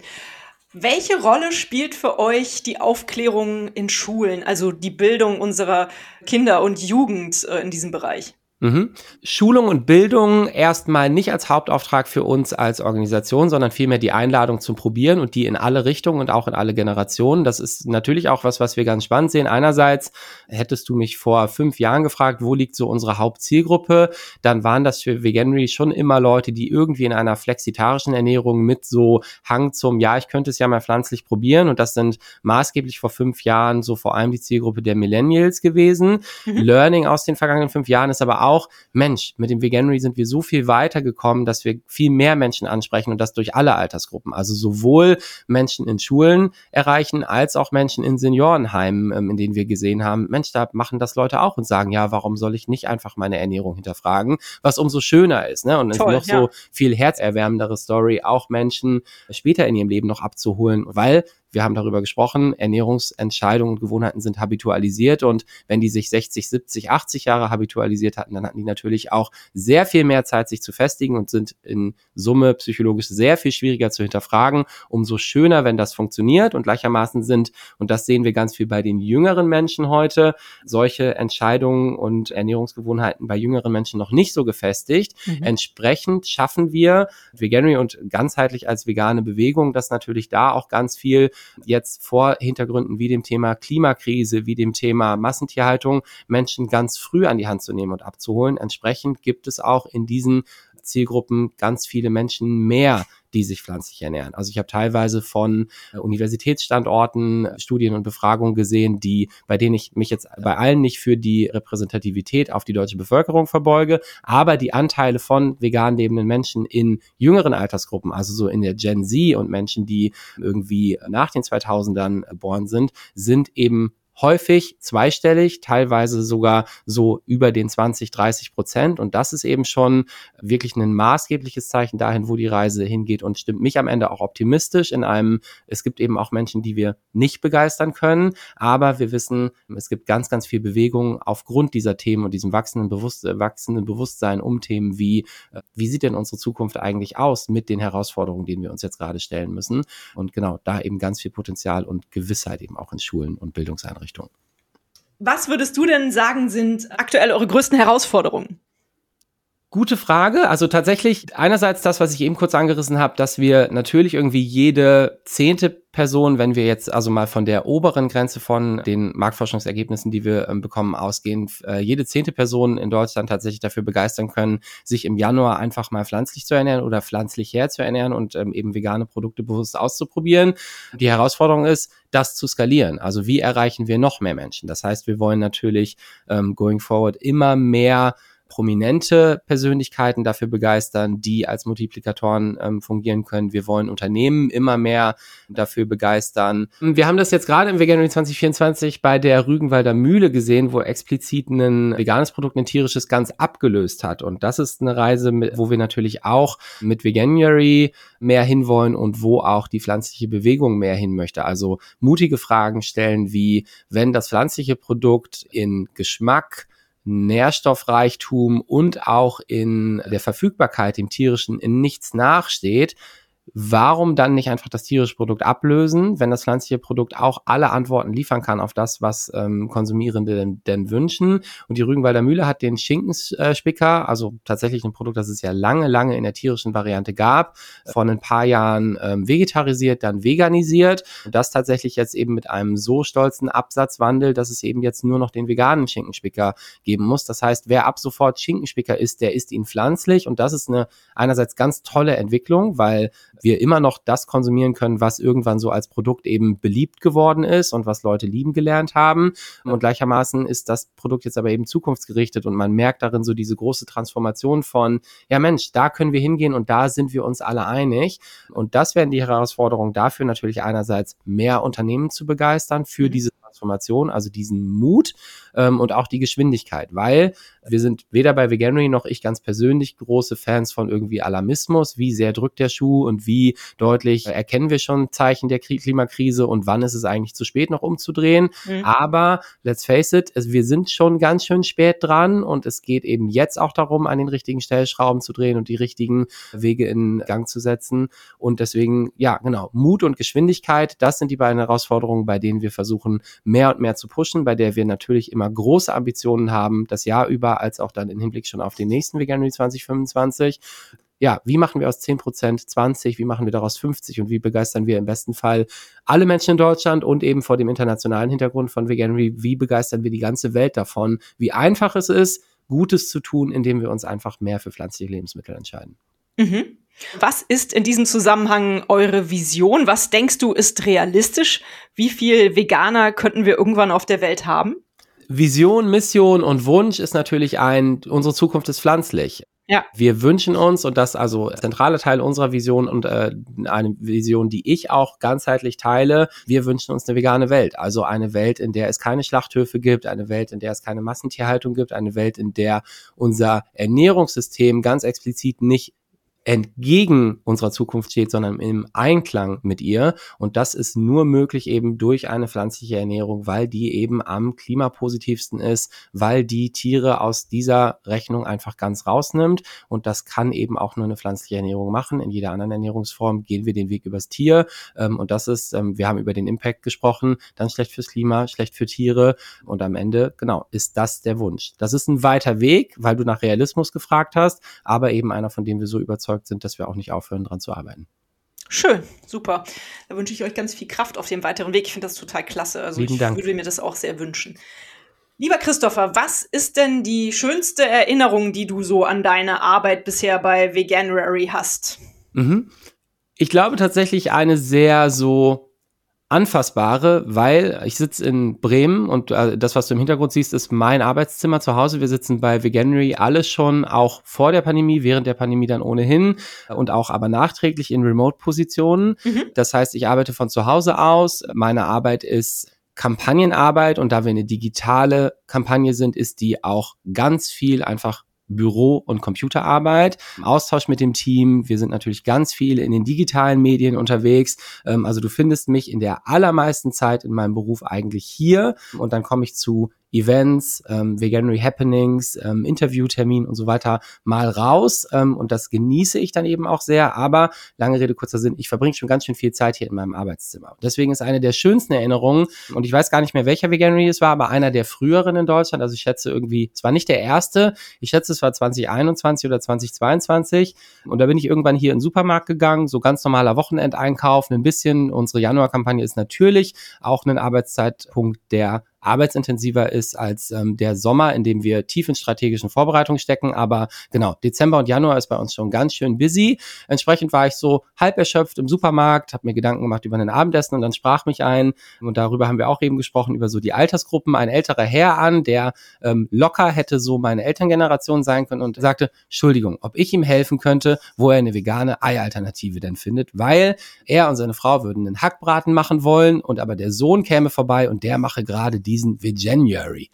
Welche Rolle spielt für euch die Aufklärung in Schulen, also die Bildung unserer Kinder und Jugend in diesem Bereich? Schulung und Bildung erstmal nicht als Hauptauftrag für uns als Organisation, sondern vielmehr die Einladung zum Probieren und die in alle Richtungen und auch in alle Generationen. Das ist natürlich auch was wir ganz spannend sehen. Einerseits hättest du mich vor 5 Jahren gefragt, wo liegt so unsere Hauptzielgruppe, dann waren das für Veganuary schon immer Leute, die irgendwie in einer flexitarischen Ernährung mit so Hang zum, ja, ich könnte es ja mal pflanzlich probieren, und das sind maßgeblich vor 5 Jahren so vor allem die Zielgruppe der Millennials gewesen. Learning aus den vergangenen 5 Jahren ist aber auch, Mensch, mit dem Veganuary sind wir so viel weitergekommen, dass wir viel mehr Menschen ansprechen und das durch alle Altersgruppen. Also sowohl Menschen in Schulen erreichen, als auch Menschen in Seniorenheimen, in denen wir gesehen haben, Mensch, da machen das Leute auch und sagen, ja, warum soll ich nicht einfach meine Ernährung hinterfragen, was umso schöner ist, ne? Und es ist noch so viel herzerwärmendere Story, auch Menschen später in ihrem Leben noch abzuholen, weil wir haben darüber gesprochen, Ernährungsentscheidungen und Gewohnheiten sind habitualisiert, und wenn die sich 60, 70, 80 Jahre habitualisiert hatten, dann hatten die natürlich auch sehr viel mehr Zeit, sich zu festigen und sind in Summe psychologisch sehr viel schwieriger zu hinterfragen. Umso schöner, wenn das funktioniert, und gleichermaßen sind, und das sehen wir ganz viel bei den jüngeren Menschen heute, solche Entscheidungen und Ernährungsgewohnheiten bei jüngeren Menschen noch nicht so gefestigt. Entsprechend schaffen wir Veganuary und ganzheitlich als vegane Bewegung, dass natürlich da auch ganz viel jetzt vor Hintergründen wie dem Thema Klimakrise, wie dem Thema Massentierhaltung Menschen ganz früh an die Hand zu nehmen und abzuholen. Entsprechend gibt es auch in diesen Zielgruppen ganz viele Menschen mehr, die sich pflanzlich ernähren. Also ich habe teilweise von Universitätsstandorten Studien und Befragungen gesehen, bei denen ich mich jetzt bei allen nicht für die Repräsentativität auf die deutsche Bevölkerung verbeuge, aber die Anteile von vegan lebenden Menschen in jüngeren Altersgruppen, also so in der Gen Z und Menschen, die irgendwie nach den 2000ern geboren sind eben häufig zweistellig, teilweise sogar so über den 20-30%. Und das ist eben schon wirklich ein maßgebliches Zeichen dahin, wo die Reise hingeht, und stimmt mich am Ende auch optimistisch es gibt eben auch Menschen, die wir nicht begeistern können, aber wir wissen, es gibt ganz, ganz viel Bewegung aufgrund dieser Themen und diesem wachsenden Bewusstsein um Themen wie sieht denn unsere Zukunft eigentlich aus mit den Herausforderungen, denen wir uns jetzt gerade stellen müssen. Und genau, da eben ganz viel Potenzial und Gewissheit eben auch in Schulen und Bildungseinrichtungen. Was würdest du denn sagen, sind aktuell eure größten Herausforderungen? Gute Frage. Also tatsächlich einerseits das, was ich eben kurz angerissen habe, dass wir natürlich irgendwie jede 10. Person, wenn wir jetzt also mal von der oberen Grenze von den Marktforschungsergebnissen, die wir bekommen, ausgehen, jede 10. Person in Deutschland tatsächlich dafür begeistern können, sich im Januar einfach mal pflanzlich zu ernähren oder pflanzlich zu ernähren und eben vegane Produkte bewusst auszuprobieren. Die Herausforderung ist, das zu skalieren. Also wie erreichen wir noch mehr Menschen? Das heißt, wir wollen natürlich going forward immer mehr prominente Persönlichkeiten dafür begeistern, die als Multiplikatoren fungieren können. Wir wollen Unternehmen immer mehr dafür begeistern. Wir haben das jetzt gerade im Veganuary 2024 bei der Rügenwalder Mühle gesehen, wo explizit ein veganes Produkt ein tierisches ganz abgelöst hat. Und das ist eine Reise, wo wir natürlich auch mit Veganuary mehr hinwollen und wo auch die pflanzliche Bewegung mehr hin möchte. Also mutige Fragen stellen wie, wenn das pflanzliche Produkt in Geschmack, Nährstoffreichtum und auch in der Verfügbarkeit dem tierischen in nichts nachsteht, warum dann nicht einfach das tierische Produkt ablösen, wenn das pflanzliche Produkt auch alle Antworten liefern kann auf das, was Konsumierende denn wünschen. Und die Rügenwalder Mühle hat den Schinkenspicker, also tatsächlich ein Produkt, das es ja lange in der tierischen Variante gab, vor ein paar Jahren vegetarisiert, dann veganisiert. Und das tatsächlich jetzt eben mit einem so stolzen Absatzwandel, dass es eben jetzt nur noch den veganen Schinkenspicker geben muss. Das heißt, wer ab sofort Schinkenspicker isst, der isst ihn pflanzlich. Und das ist eine einerseits ganz tolle Entwicklung, weil wir immer noch das konsumieren können, was irgendwann so als Produkt eben beliebt geworden ist und was Leute lieben gelernt haben. Und gleichermaßen ist das Produkt jetzt aber eben zukunftsgerichtet und man merkt darin so diese große Transformation von, ja Mensch, da können wir hingehen und da sind wir uns alle einig. Und das wären die Herausforderungen dafür natürlich einerseits mehr Unternehmen zu begeistern für diese Transformation, also diesen Mut und auch die Geschwindigkeit, weil wir sind weder bei Veganuary noch ich ganz persönlich große Fans von irgendwie Alarmismus, wie sehr drückt der Schuh und wie deutlich erkennen wir schon Zeichen der Klimakrise und wann ist es eigentlich zu spät noch umzudrehen, aber let's face it, wir sind schon ganz schön spät dran und es geht eben jetzt auch darum, an den richtigen Stellschrauben zu drehen und die richtigen Wege in Gang zu setzen und deswegen, ja genau, Mut und Geschwindigkeit, das sind die beiden Herausforderungen, bei denen wir versuchen, mehr und mehr zu pushen, bei der wir natürlich immer große Ambitionen haben, das Jahr über, als auch dann im Hinblick schon auf den nächsten Veganuary 2025. Ja, wie machen wir aus 10% 20, wie machen wir daraus 50 und wie begeistern wir im besten Fall alle Menschen in Deutschland und eben vor dem internationalen Hintergrund von Veganuary, wie begeistern wir die ganze Welt davon, wie einfach es ist, Gutes zu tun, indem wir uns einfach mehr für pflanzliche Lebensmittel entscheiden. Mhm. Was ist in diesem Zusammenhang eure Vision? Was denkst du, ist realistisch? Wie viel Veganer könnten wir irgendwann auf der Welt haben? Vision, Mission und Wunsch ist natürlich unsere Zukunft ist pflanzlich. Ja. Wir wünschen uns, und das also zentraler Teil unserer Vision und eine Vision, die ich auch ganzheitlich teile, wir wünschen uns eine vegane Welt. Also eine Welt, in der es keine Schlachthöfe gibt, eine Welt, in der es keine Massentierhaltung gibt, eine Welt, in der unser Ernährungssystem ganz explizit nicht entgegen unserer Zukunft steht, sondern im Einklang mit ihr. Und das ist nur möglich eben durch eine pflanzliche Ernährung, weil die eben am klimapositivsten ist, weil die Tiere aus dieser Rechnung einfach ganz rausnimmt. Und das kann eben auch nur eine pflanzliche Ernährung machen. In jeder anderen Ernährungsform gehen wir den Weg übers Tier. Und das ist, wir haben über den Impact gesprochen, dann schlecht fürs Klima, schlecht für Tiere. Und am Ende, genau, ist das der Wunsch. Das ist ein weiter Weg, weil du nach Realismus gefragt hast, aber eben einer, von dem wir so überzeugt sind, dass wir auch nicht aufhören, dran zu arbeiten. Schön, super. Da wünsche ich euch ganz viel Kraft auf dem weiteren Weg. Ich finde das total klasse. Also ich würde mir das auch sehr wünschen. Lieber Christopher, was ist denn die schönste Erinnerung, die du so an deine Arbeit bisher bei Veganuary hast? Ich glaube tatsächlich eine sehr so anfassbare, weil ich sitze in Bremen und das, was du im Hintergrund siehst, ist mein Arbeitszimmer zu Hause. Wir sitzen bei Veganuary alle schon, auch vor der Pandemie, während der Pandemie dann ohnehin und auch aber nachträglich in Remote-Positionen. Das heißt, ich arbeite von zu Hause aus. Meine Arbeit ist Kampagnenarbeit und da wir eine digitale Kampagne sind, ist die auch ganz viel einfach Büro- und Computerarbeit, im Austausch mit dem Team. Wir sind natürlich ganz viel in den digitalen Medien unterwegs. Also du findest mich in der allermeisten Zeit in meinem Beruf eigentlich hier und dann komme ich zu Events, Veganuary Happenings, Interviewtermin und so weiter mal raus und das genieße ich dann eben auch sehr, aber lange Rede, kurzer Sinn, ich verbringe schon ganz schön viel Zeit hier in meinem Arbeitszimmer. Deswegen ist eine der schönsten Erinnerungen und ich weiß gar nicht mehr, welcher Veganuary es war, aber einer der früheren in Deutschland, also ich schätze irgendwie, es war nicht der erste, ich schätze es war 2021 oder 2022 und da bin ich irgendwann hier in den Supermarkt gegangen, so ganz normaler Wochenendeinkauf, ein bisschen, unsere Januarkampagne ist natürlich auch ein Arbeitszeitpunkt, der arbeitsintensiver ist als der Sommer, in dem wir tief in strategischen Vorbereitungen stecken. Aber genau, Dezember und Januar ist bei uns schon ganz schön busy. Entsprechend war ich so halb erschöpft im Supermarkt, habe mir Gedanken gemacht über ein Abendessen und dann sprach mich ein, und darüber haben wir auch eben gesprochen, über so die Altersgruppen, ein älterer Herr an, der locker hätte so meine Elterngeneration sein können und sagte, Entschuldigung, ob ich ihm helfen könnte, wo er eine vegane Ei-Alternative denn findet, weil er und seine Frau würden einen Hackbraten machen wollen und aber der Sohn käme vorbei und der mache gerade diesen Veganuary.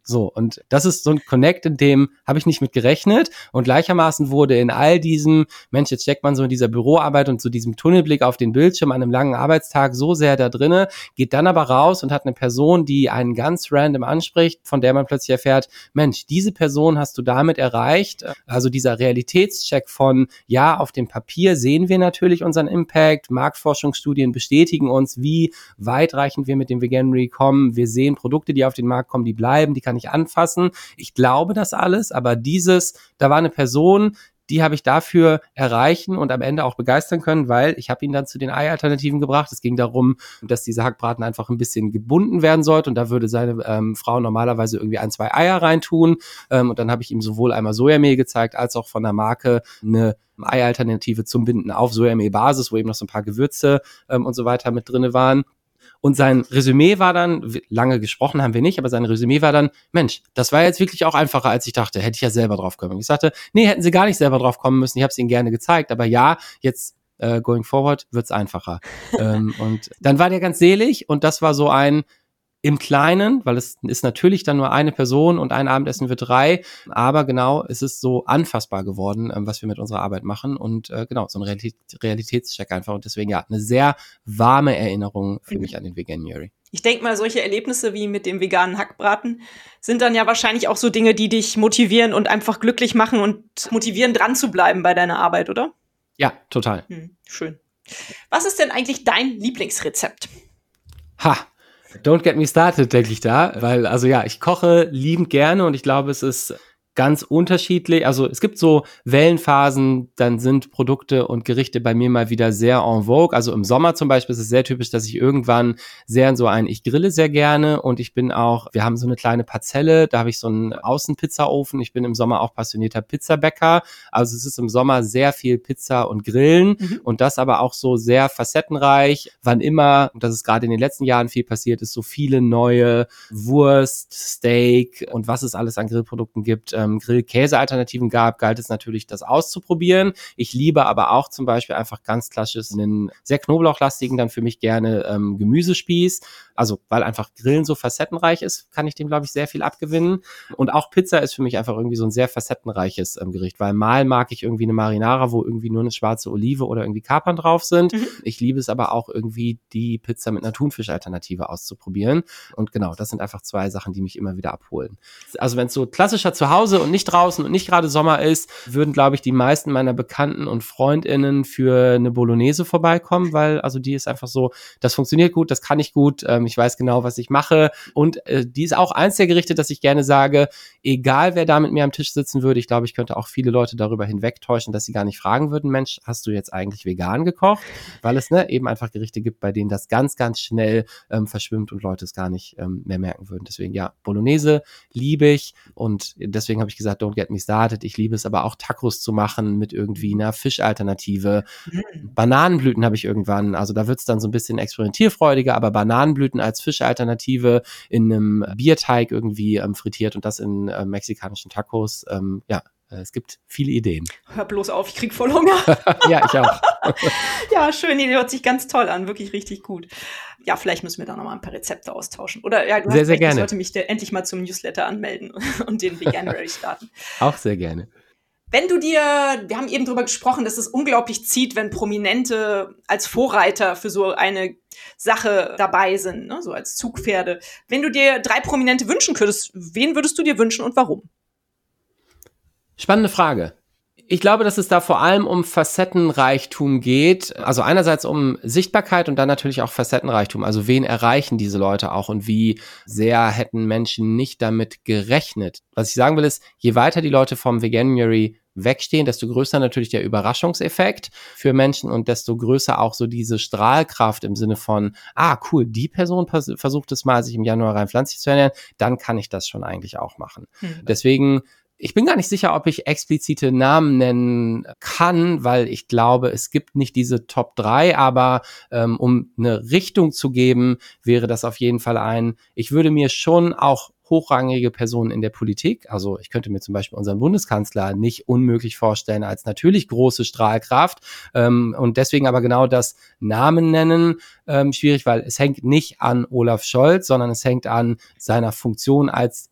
So, und das ist so ein Connect, in dem habe ich nicht mit gerechnet. Und gleichermaßen wurde in all diesem, Mensch, jetzt steckt man so in dieser Büroarbeit und so diesem Tunnelblick auf den Bildschirm an einem langen Arbeitstag so sehr da drinne, geht dann aber raus und hat eine Person, die einen ganz random anspricht, von der man plötzlich erfährt, Mensch, diese Person hast du damit erreicht. Also dieser Realitätscheck von, ja, auf dem Papier sehen wir natürlich unseren Impact, Marktforschungsstudien bestätigen uns, wie weitreichend wir mit dem Veganuary kommen. Wir sehen Produkte, die auf den Markt kommen, die bleiben, die kann ich anfassen. Ich glaube das alles, aber da war eine Person, die habe ich dafür erreichen und am Ende auch begeistern können, weil ich habe ihn dann zu den Ei-Alternativen gebracht. Es ging darum, dass dieser Hackbraten einfach ein bisschen gebunden werden sollte und da würde seine Frau normalerweise irgendwie 1, 2 Eier reintun und dann habe ich ihm sowohl einmal Sojamehl gezeigt, als auch von der Marke eine Ei-Alternative zum Binden auf Sojamehl-Basis, wo eben noch so ein paar Gewürze und so weiter mit drinne waren. Und sein Resümee war dann, lange gesprochen haben wir nicht, aber sein Resümee war dann, Mensch, das war jetzt wirklich auch einfacher, als ich dachte. Hätte ich ja selber drauf kommen. Ich sagte, nee, hätten Sie gar nicht selber drauf kommen müssen. Ich habe es Ihnen gerne gezeigt. Aber ja, jetzt going forward wird's einfacher. Und dann war der ganz selig und das war so ein im Kleinen, weil es ist natürlich dann nur eine Person und ein Abendessen für 3, aber genau, es ist so anfassbar geworden, was wir mit unserer Arbeit machen und genau, so ein Realitätscheck einfach und deswegen ja, eine sehr warme Erinnerung für mich an den Veganuary. Ich denke mal, solche Erlebnisse wie mit dem veganen Hackbraten sind dann ja wahrscheinlich auch so Dinge, die dich motivieren und einfach glücklich machen und motivieren, dran zu bleiben bei deiner Arbeit, oder? Ja, total. Schön. Was ist denn eigentlich dein Lieblingsrezept? Don't get me started, denke ich da, weil, also ja, ich koche liebend gerne und ich glaube, es ist ganz unterschiedlich. Also es gibt so Wellenphasen, dann sind Produkte und Gerichte bei mir mal wieder sehr en vogue. Also im Sommer zum Beispiel ist es sehr typisch, dass ich irgendwann ich grille sehr gerne und wir haben so eine kleine Parzelle, da habe ich so einen Außenpizzaofen. Ich bin im Sommer auch passionierter Pizzabäcker. Also es ist im Sommer sehr viel Pizza und Grillen und das aber auch so sehr facettenreich. Wann immer, und das ist gerade in den letzten Jahren viel passiert, ist so viele neue Wurst, Steak und was es alles an Grillprodukten gibt, Grill-Käse-Alternativen galt es natürlich, das auszuprobieren. Ich liebe aber auch zum Beispiel einfach ganz klassisch einen sehr knoblauchlastigen, dann für mich gerne Gemüsespieß. Also, weil einfach Grillen so facettenreich ist, kann ich dem, glaube ich, sehr viel abgewinnen. Und auch Pizza ist für mich einfach irgendwie so ein sehr facettenreiches Gericht, weil mal mag ich irgendwie eine Marinara, wo irgendwie nur eine schwarze Olive oder irgendwie Kapern drauf sind. Ich liebe es aber auch irgendwie, die Pizza mit einer Thunfisch-Alternative auszuprobieren. Und genau, das sind einfach 2 Sachen, die mich immer wieder abholen. Also, wenn es so klassischer zu Hause und nicht draußen und nicht gerade Sommer ist, würden, glaube ich, die meisten meiner Bekannten und FreundInnen für eine Bolognese vorbeikommen, weil also die ist einfach so, das funktioniert gut, das kann ich gut, ich weiß genau, was ich mache und die ist auch eins der Gerichte, dass ich gerne sage, egal wer da mit mir am Tisch sitzen würde, ich glaube, ich könnte auch viele Leute darüber hinwegtäuschen, dass sie gar nicht fragen würden, Mensch, hast du jetzt eigentlich vegan gekocht? Weil es eben einfach Gerichte gibt, bei denen das ganz, ganz schnell verschwimmt und Leute es gar nicht mehr merken würden. Deswegen ja, Bolognese liebe ich und deswegen habe ich gesagt, don't get me started. Ich liebe es aber auch Tacos zu machen mit irgendwie einer Fischalternative. Bananenblüten habe ich irgendwann, also da wird es dann so ein bisschen experimentierfreudiger, aber Bananenblüten als Fischalternative in einem Bierteig irgendwie frittiert und das in mexikanischen Tacos. Es gibt viele Ideen. Hör bloß auf, ich krieg voll Hunger. Ja, ich auch. Ja, schön, die hört sich ganz toll an, wirklich richtig gut. Ja, vielleicht müssen wir da nochmal ein paar Rezepte austauschen. Oder ja, sehr, sehr gerne. Ich sollte mich endlich mal zum Newsletter anmelden und den Veganuary starten. Auch sehr gerne. Wir haben eben drüber gesprochen, dass es unglaublich zieht, wenn Prominente als Vorreiter für so eine Sache dabei sind, ne? So als Zugpferde. Wenn du dir 3 Prominente wünschen könntest, wen würdest du dir wünschen und warum? Spannende Frage. Ich glaube, dass es da vor allem um Facettenreichtum geht. Also einerseits um Sichtbarkeit und dann natürlich auch Facettenreichtum. Also wen erreichen diese Leute auch und wie sehr hätten Menschen nicht damit gerechnet. Was ich sagen will ist, je weiter die Leute vom Veganuary wegstehen, desto größer natürlich der Überraschungseffekt für Menschen und desto größer auch so diese Strahlkraft im Sinne von, cool, die Person versucht es mal, sich im Januar rein pflanzlich zu ernähren, dann kann ich das schon eigentlich auch machen. Deswegen, ich bin gar nicht sicher, ob ich explizite Namen nennen kann, weil ich glaube, es gibt nicht diese Top 3, aber um eine Richtung zu geben, wäre das auf jeden Fall ich würde mir schon auch hochrangige Personen in der Politik, also ich könnte mir zum Beispiel unseren Bundeskanzler nicht unmöglich vorstellen als natürlich große Strahlkraft und deswegen aber genau das Namen nennen schwierig, weil es hängt nicht an Olaf Scholz, sondern es hängt an seiner Funktion als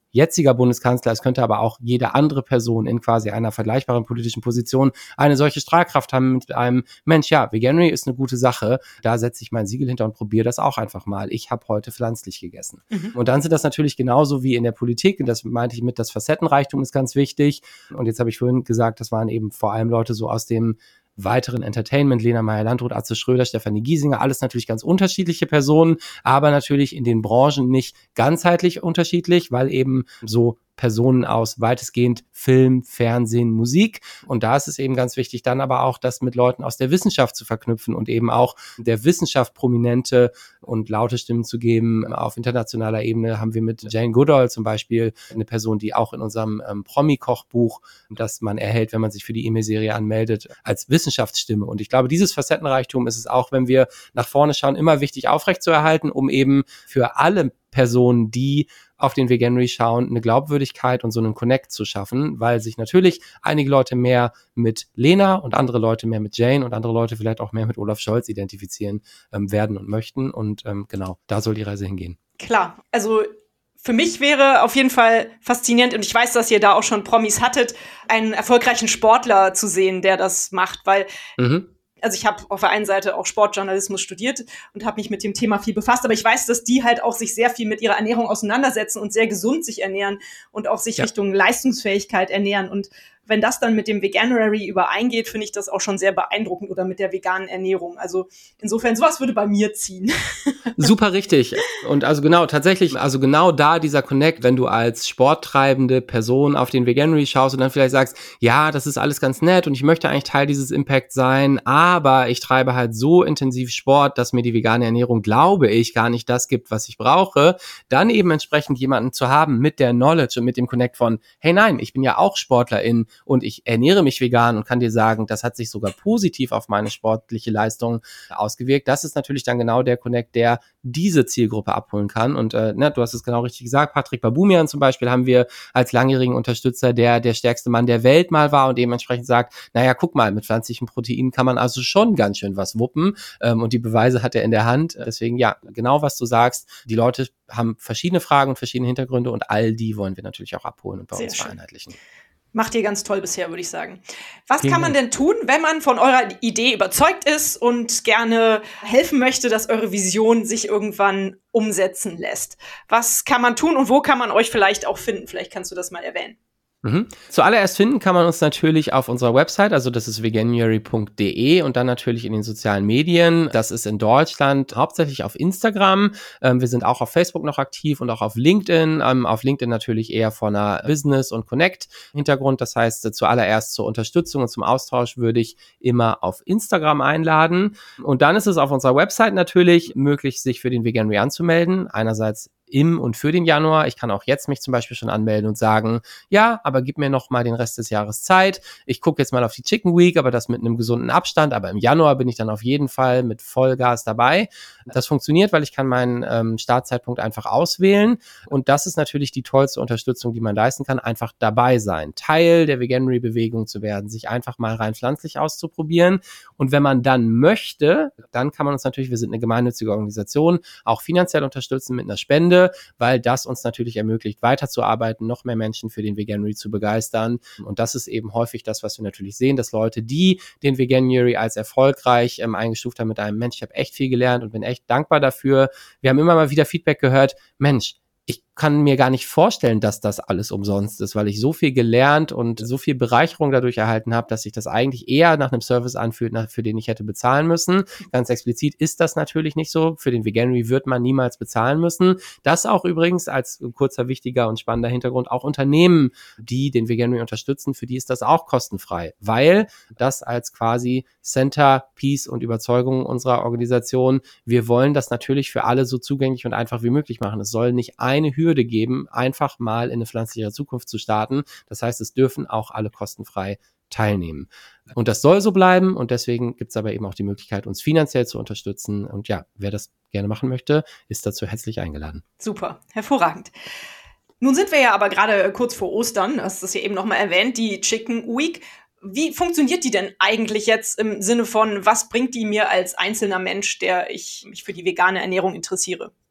jetziger Bundeskanzler, es könnte aber auch jede andere Person in quasi einer vergleichbaren politischen Position eine solche Strahlkraft haben mit einem, Mensch, ja, Veganuary ist eine gute Sache, da setze ich mein Siegel hinter und probiere das auch einfach mal. Ich habe heute pflanzlich gegessen. Und dann sind das natürlich genauso wie in der Politik, und das meinte ich mit, das Facettenreichtum ist ganz wichtig. Und jetzt habe ich vorhin gesagt, das waren eben vor allem Leute so aus dem weiteren Entertainment, Lena Meyer-Landrut, Atze Schröder, Stefanie Giesinger, alles natürlich ganz unterschiedliche Personen, aber natürlich in den Branchen nicht ganzheitlich unterschiedlich, weil eben so Personen aus weitestgehend Film, Fernsehen, Musik. Und da ist es eben ganz wichtig, dann aber auch das mit Leuten aus der Wissenschaft zu verknüpfen und eben auch der Wissenschaft prominente und laute Stimmen zu geben. Auf internationaler Ebene haben wir mit Jane Goodall zum Beispiel eine Person, die auch in unserem Promi-Kochbuch, das man erhält, wenn man sich für die E-Mail-Serie anmeldet, als Wissenschaftsstimme. Und ich glaube, dieses Facettenreichtum ist es auch, wenn wir nach vorne schauen, immer wichtig aufrechtzuerhalten, um eben für alle Personen, die auf den Veganuary schauen, eine Glaubwürdigkeit und so einen Connect zu schaffen, weil sich natürlich einige Leute mehr mit Lena und andere Leute mehr mit Jane und andere Leute vielleicht auch mehr mit Olaf Scholz identifizieren werden und möchten. Und genau, da soll die Reise hingehen. Klar, also für mich wäre auf jeden Fall faszinierend, und ich weiß, dass ihr da auch schon Promis hattet, einen erfolgreichen Sportler zu sehen, der das macht, weil also ich habe auf der einen Seite auch Sportjournalismus studiert und habe mich mit dem Thema viel befasst, aber ich weiß, dass die halt auch sich sehr viel mit ihrer Ernährung auseinandersetzen und sehr gesund sich ernähren und auch sich Richtung Leistungsfähigkeit ernähren. Und wenn das dann mit dem Veganuary übereingeht, finde ich das auch schon sehr beeindruckend, oder mit der veganen Ernährung. Also insofern, sowas würde bei mir ziehen. Super richtig. Und also genau, tatsächlich, also genau da dieser Connect, wenn du als sporttreibende Person auf den Veganuary schaust und dann vielleicht sagst, ja, das ist alles ganz nett und ich möchte eigentlich Teil dieses Impact sein, aber ich treibe halt so intensiv Sport, dass mir die vegane Ernährung, glaube ich, gar nicht das gibt, was ich brauche, dann eben entsprechend jemanden zu haben mit der Knowledge und mit dem Connect von, hey nein, ich bin ja auch Sportlerin und ich ernähre mich vegan und kann dir sagen, das hat sich sogar positiv auf meine sportliche Leistung ausgewirkt. Das ist natürlich dann genau der Connect, der diese Zielgruppe abholen kann. Und du hast es genau richtig gesagt, Patrick Baboumian zum Beispiel haben wir als langjährigen Unterstützer, der stärkste Mann der Welt mal war und dementsprechend sagt, naja, guck mal, mit pflanzlichen Proteinen kann man also schon ganz schön was wuppen und die Beweise hat er in der Hand. Deswegen, ja, genau was du sagst, die Leute haben verschiedene Fragen und verschiedene Hintergründe und all die wollen wir natürlich auch abholen und bei uns vereinheitlichen. Macht ihr ganz toll bisher, würde ich sagen. Was kann man denn tun, wenn man von eurer Idee überzeugt ist und gerne helfen möchte, dass eure Vision sich irgendwann umsetzen lässt? Was kann man tun und wo kann man euch vielleicht auch finden? Vielleicht kannst du das mal erwähnen. Zuallererst finden kann man uns natürlich auf unserer Website, also das ist veganuary.de und dann natürlich in den sozialen Medien. Das ist in Deutschland hauptsächlich auf Instagram. Wir sind auch auf Facebook noch aktiv und auch auf LinkedIn. Auf LinkedIn natürlich eher von einer Business- und Connect-Hintergrund. Das heißt, zuallererst zur Unterstützung und zum Austausch würde ich immer auf Instagram einladen. Und dann ist es auf unserer Website natürlich möglich, sich für den Veganuary anzumelden. Einerseits im und für den Januar. Ich kann auch jetzt mich zum Beispiel schon anmelden und sagen, ja, aber gib mir noch mal den Rest des Jahres Zeit. Ich gucke jetzt mal auf die Chicken Week, aber das mit einem gesunden Abstand. Aber im Januar bin ich dann auf jeden Fall mit Vollgas dabei. Das funktioniert, weil ich kann meinen Startzeitpunkt einfach auswählen. Und das ist natürlich die tollste Unterstützung, die man leisten kann. Einfach dabei sein, Teil der Veganuary-Bewegung zu werden, sich einfach mal rein pflanzlich auszuprobieren. Und wenn man dann möchte, dann kann man uns natürlich, wir sind eine gemeinnützige Organisation, auch finanziell unterstützen mit einer Spende, weil das uns natürlich ermöglicht, weiterzuarbeiten, noch mehr Menschen für den Veganuary zu begeistern. Und das ist eben häufig das, was wir natürlich sehen, dass Leute, die den Veganuary als erfolgreich eingestuft haben mit einem, Mensch, ich habe echt viel gelernt und bin echt dankbar dafür. Wir haben immer mal wieder Feedback gehört, Mensch, ich kann mir gar nicht vorstellen, dass das alles umsonst ist, weil ich so viel gelernt und so viel Bereicherung dadurch erhalten habe, dass sich das eigentlich eher nach einem Service anfühlt, für den ich hätte bezahlen müssen. Ganz explizit ist das natürlich nicht so. Für den Veganuary wird man niemals bezahlen müssen. Das auch übrigens als kurzer, wichtiger und spannender Hintergrund auch Unternehmen, die den Veganuary unterstützen, für die ist das auch kostenfrei, weil das als quasi Centerpiece und Überzeugung unserer Organisation, wir wollen das natürlich für alle so zugänglich und einfach wie möglich machen. Es soll nicht eine Hürde geben, einfach mal in eine pflanzlichere Zukunft zu starten. Das heißt, es dürfen auch alle kostenfrei teilnehmen. Und das soll so bleiben und deswegen gibt es aber eben auch die Möglichkeit, uns finanziell zu unterstützen. Und ja, wer das gerne machen möchte, ist dazu herzlich eingeladen. Super, hervorragend. Nun sind wir ja aber gerade kurz vor Ostern, das ist ja eben nochmal erwähnt, die Chicken Week. Wie funktioniert die denn eigentlich jetzt im Sinne von, was bringt die mir als einzelner Mensch, der ich mich für die vegane Ernährung interessiere?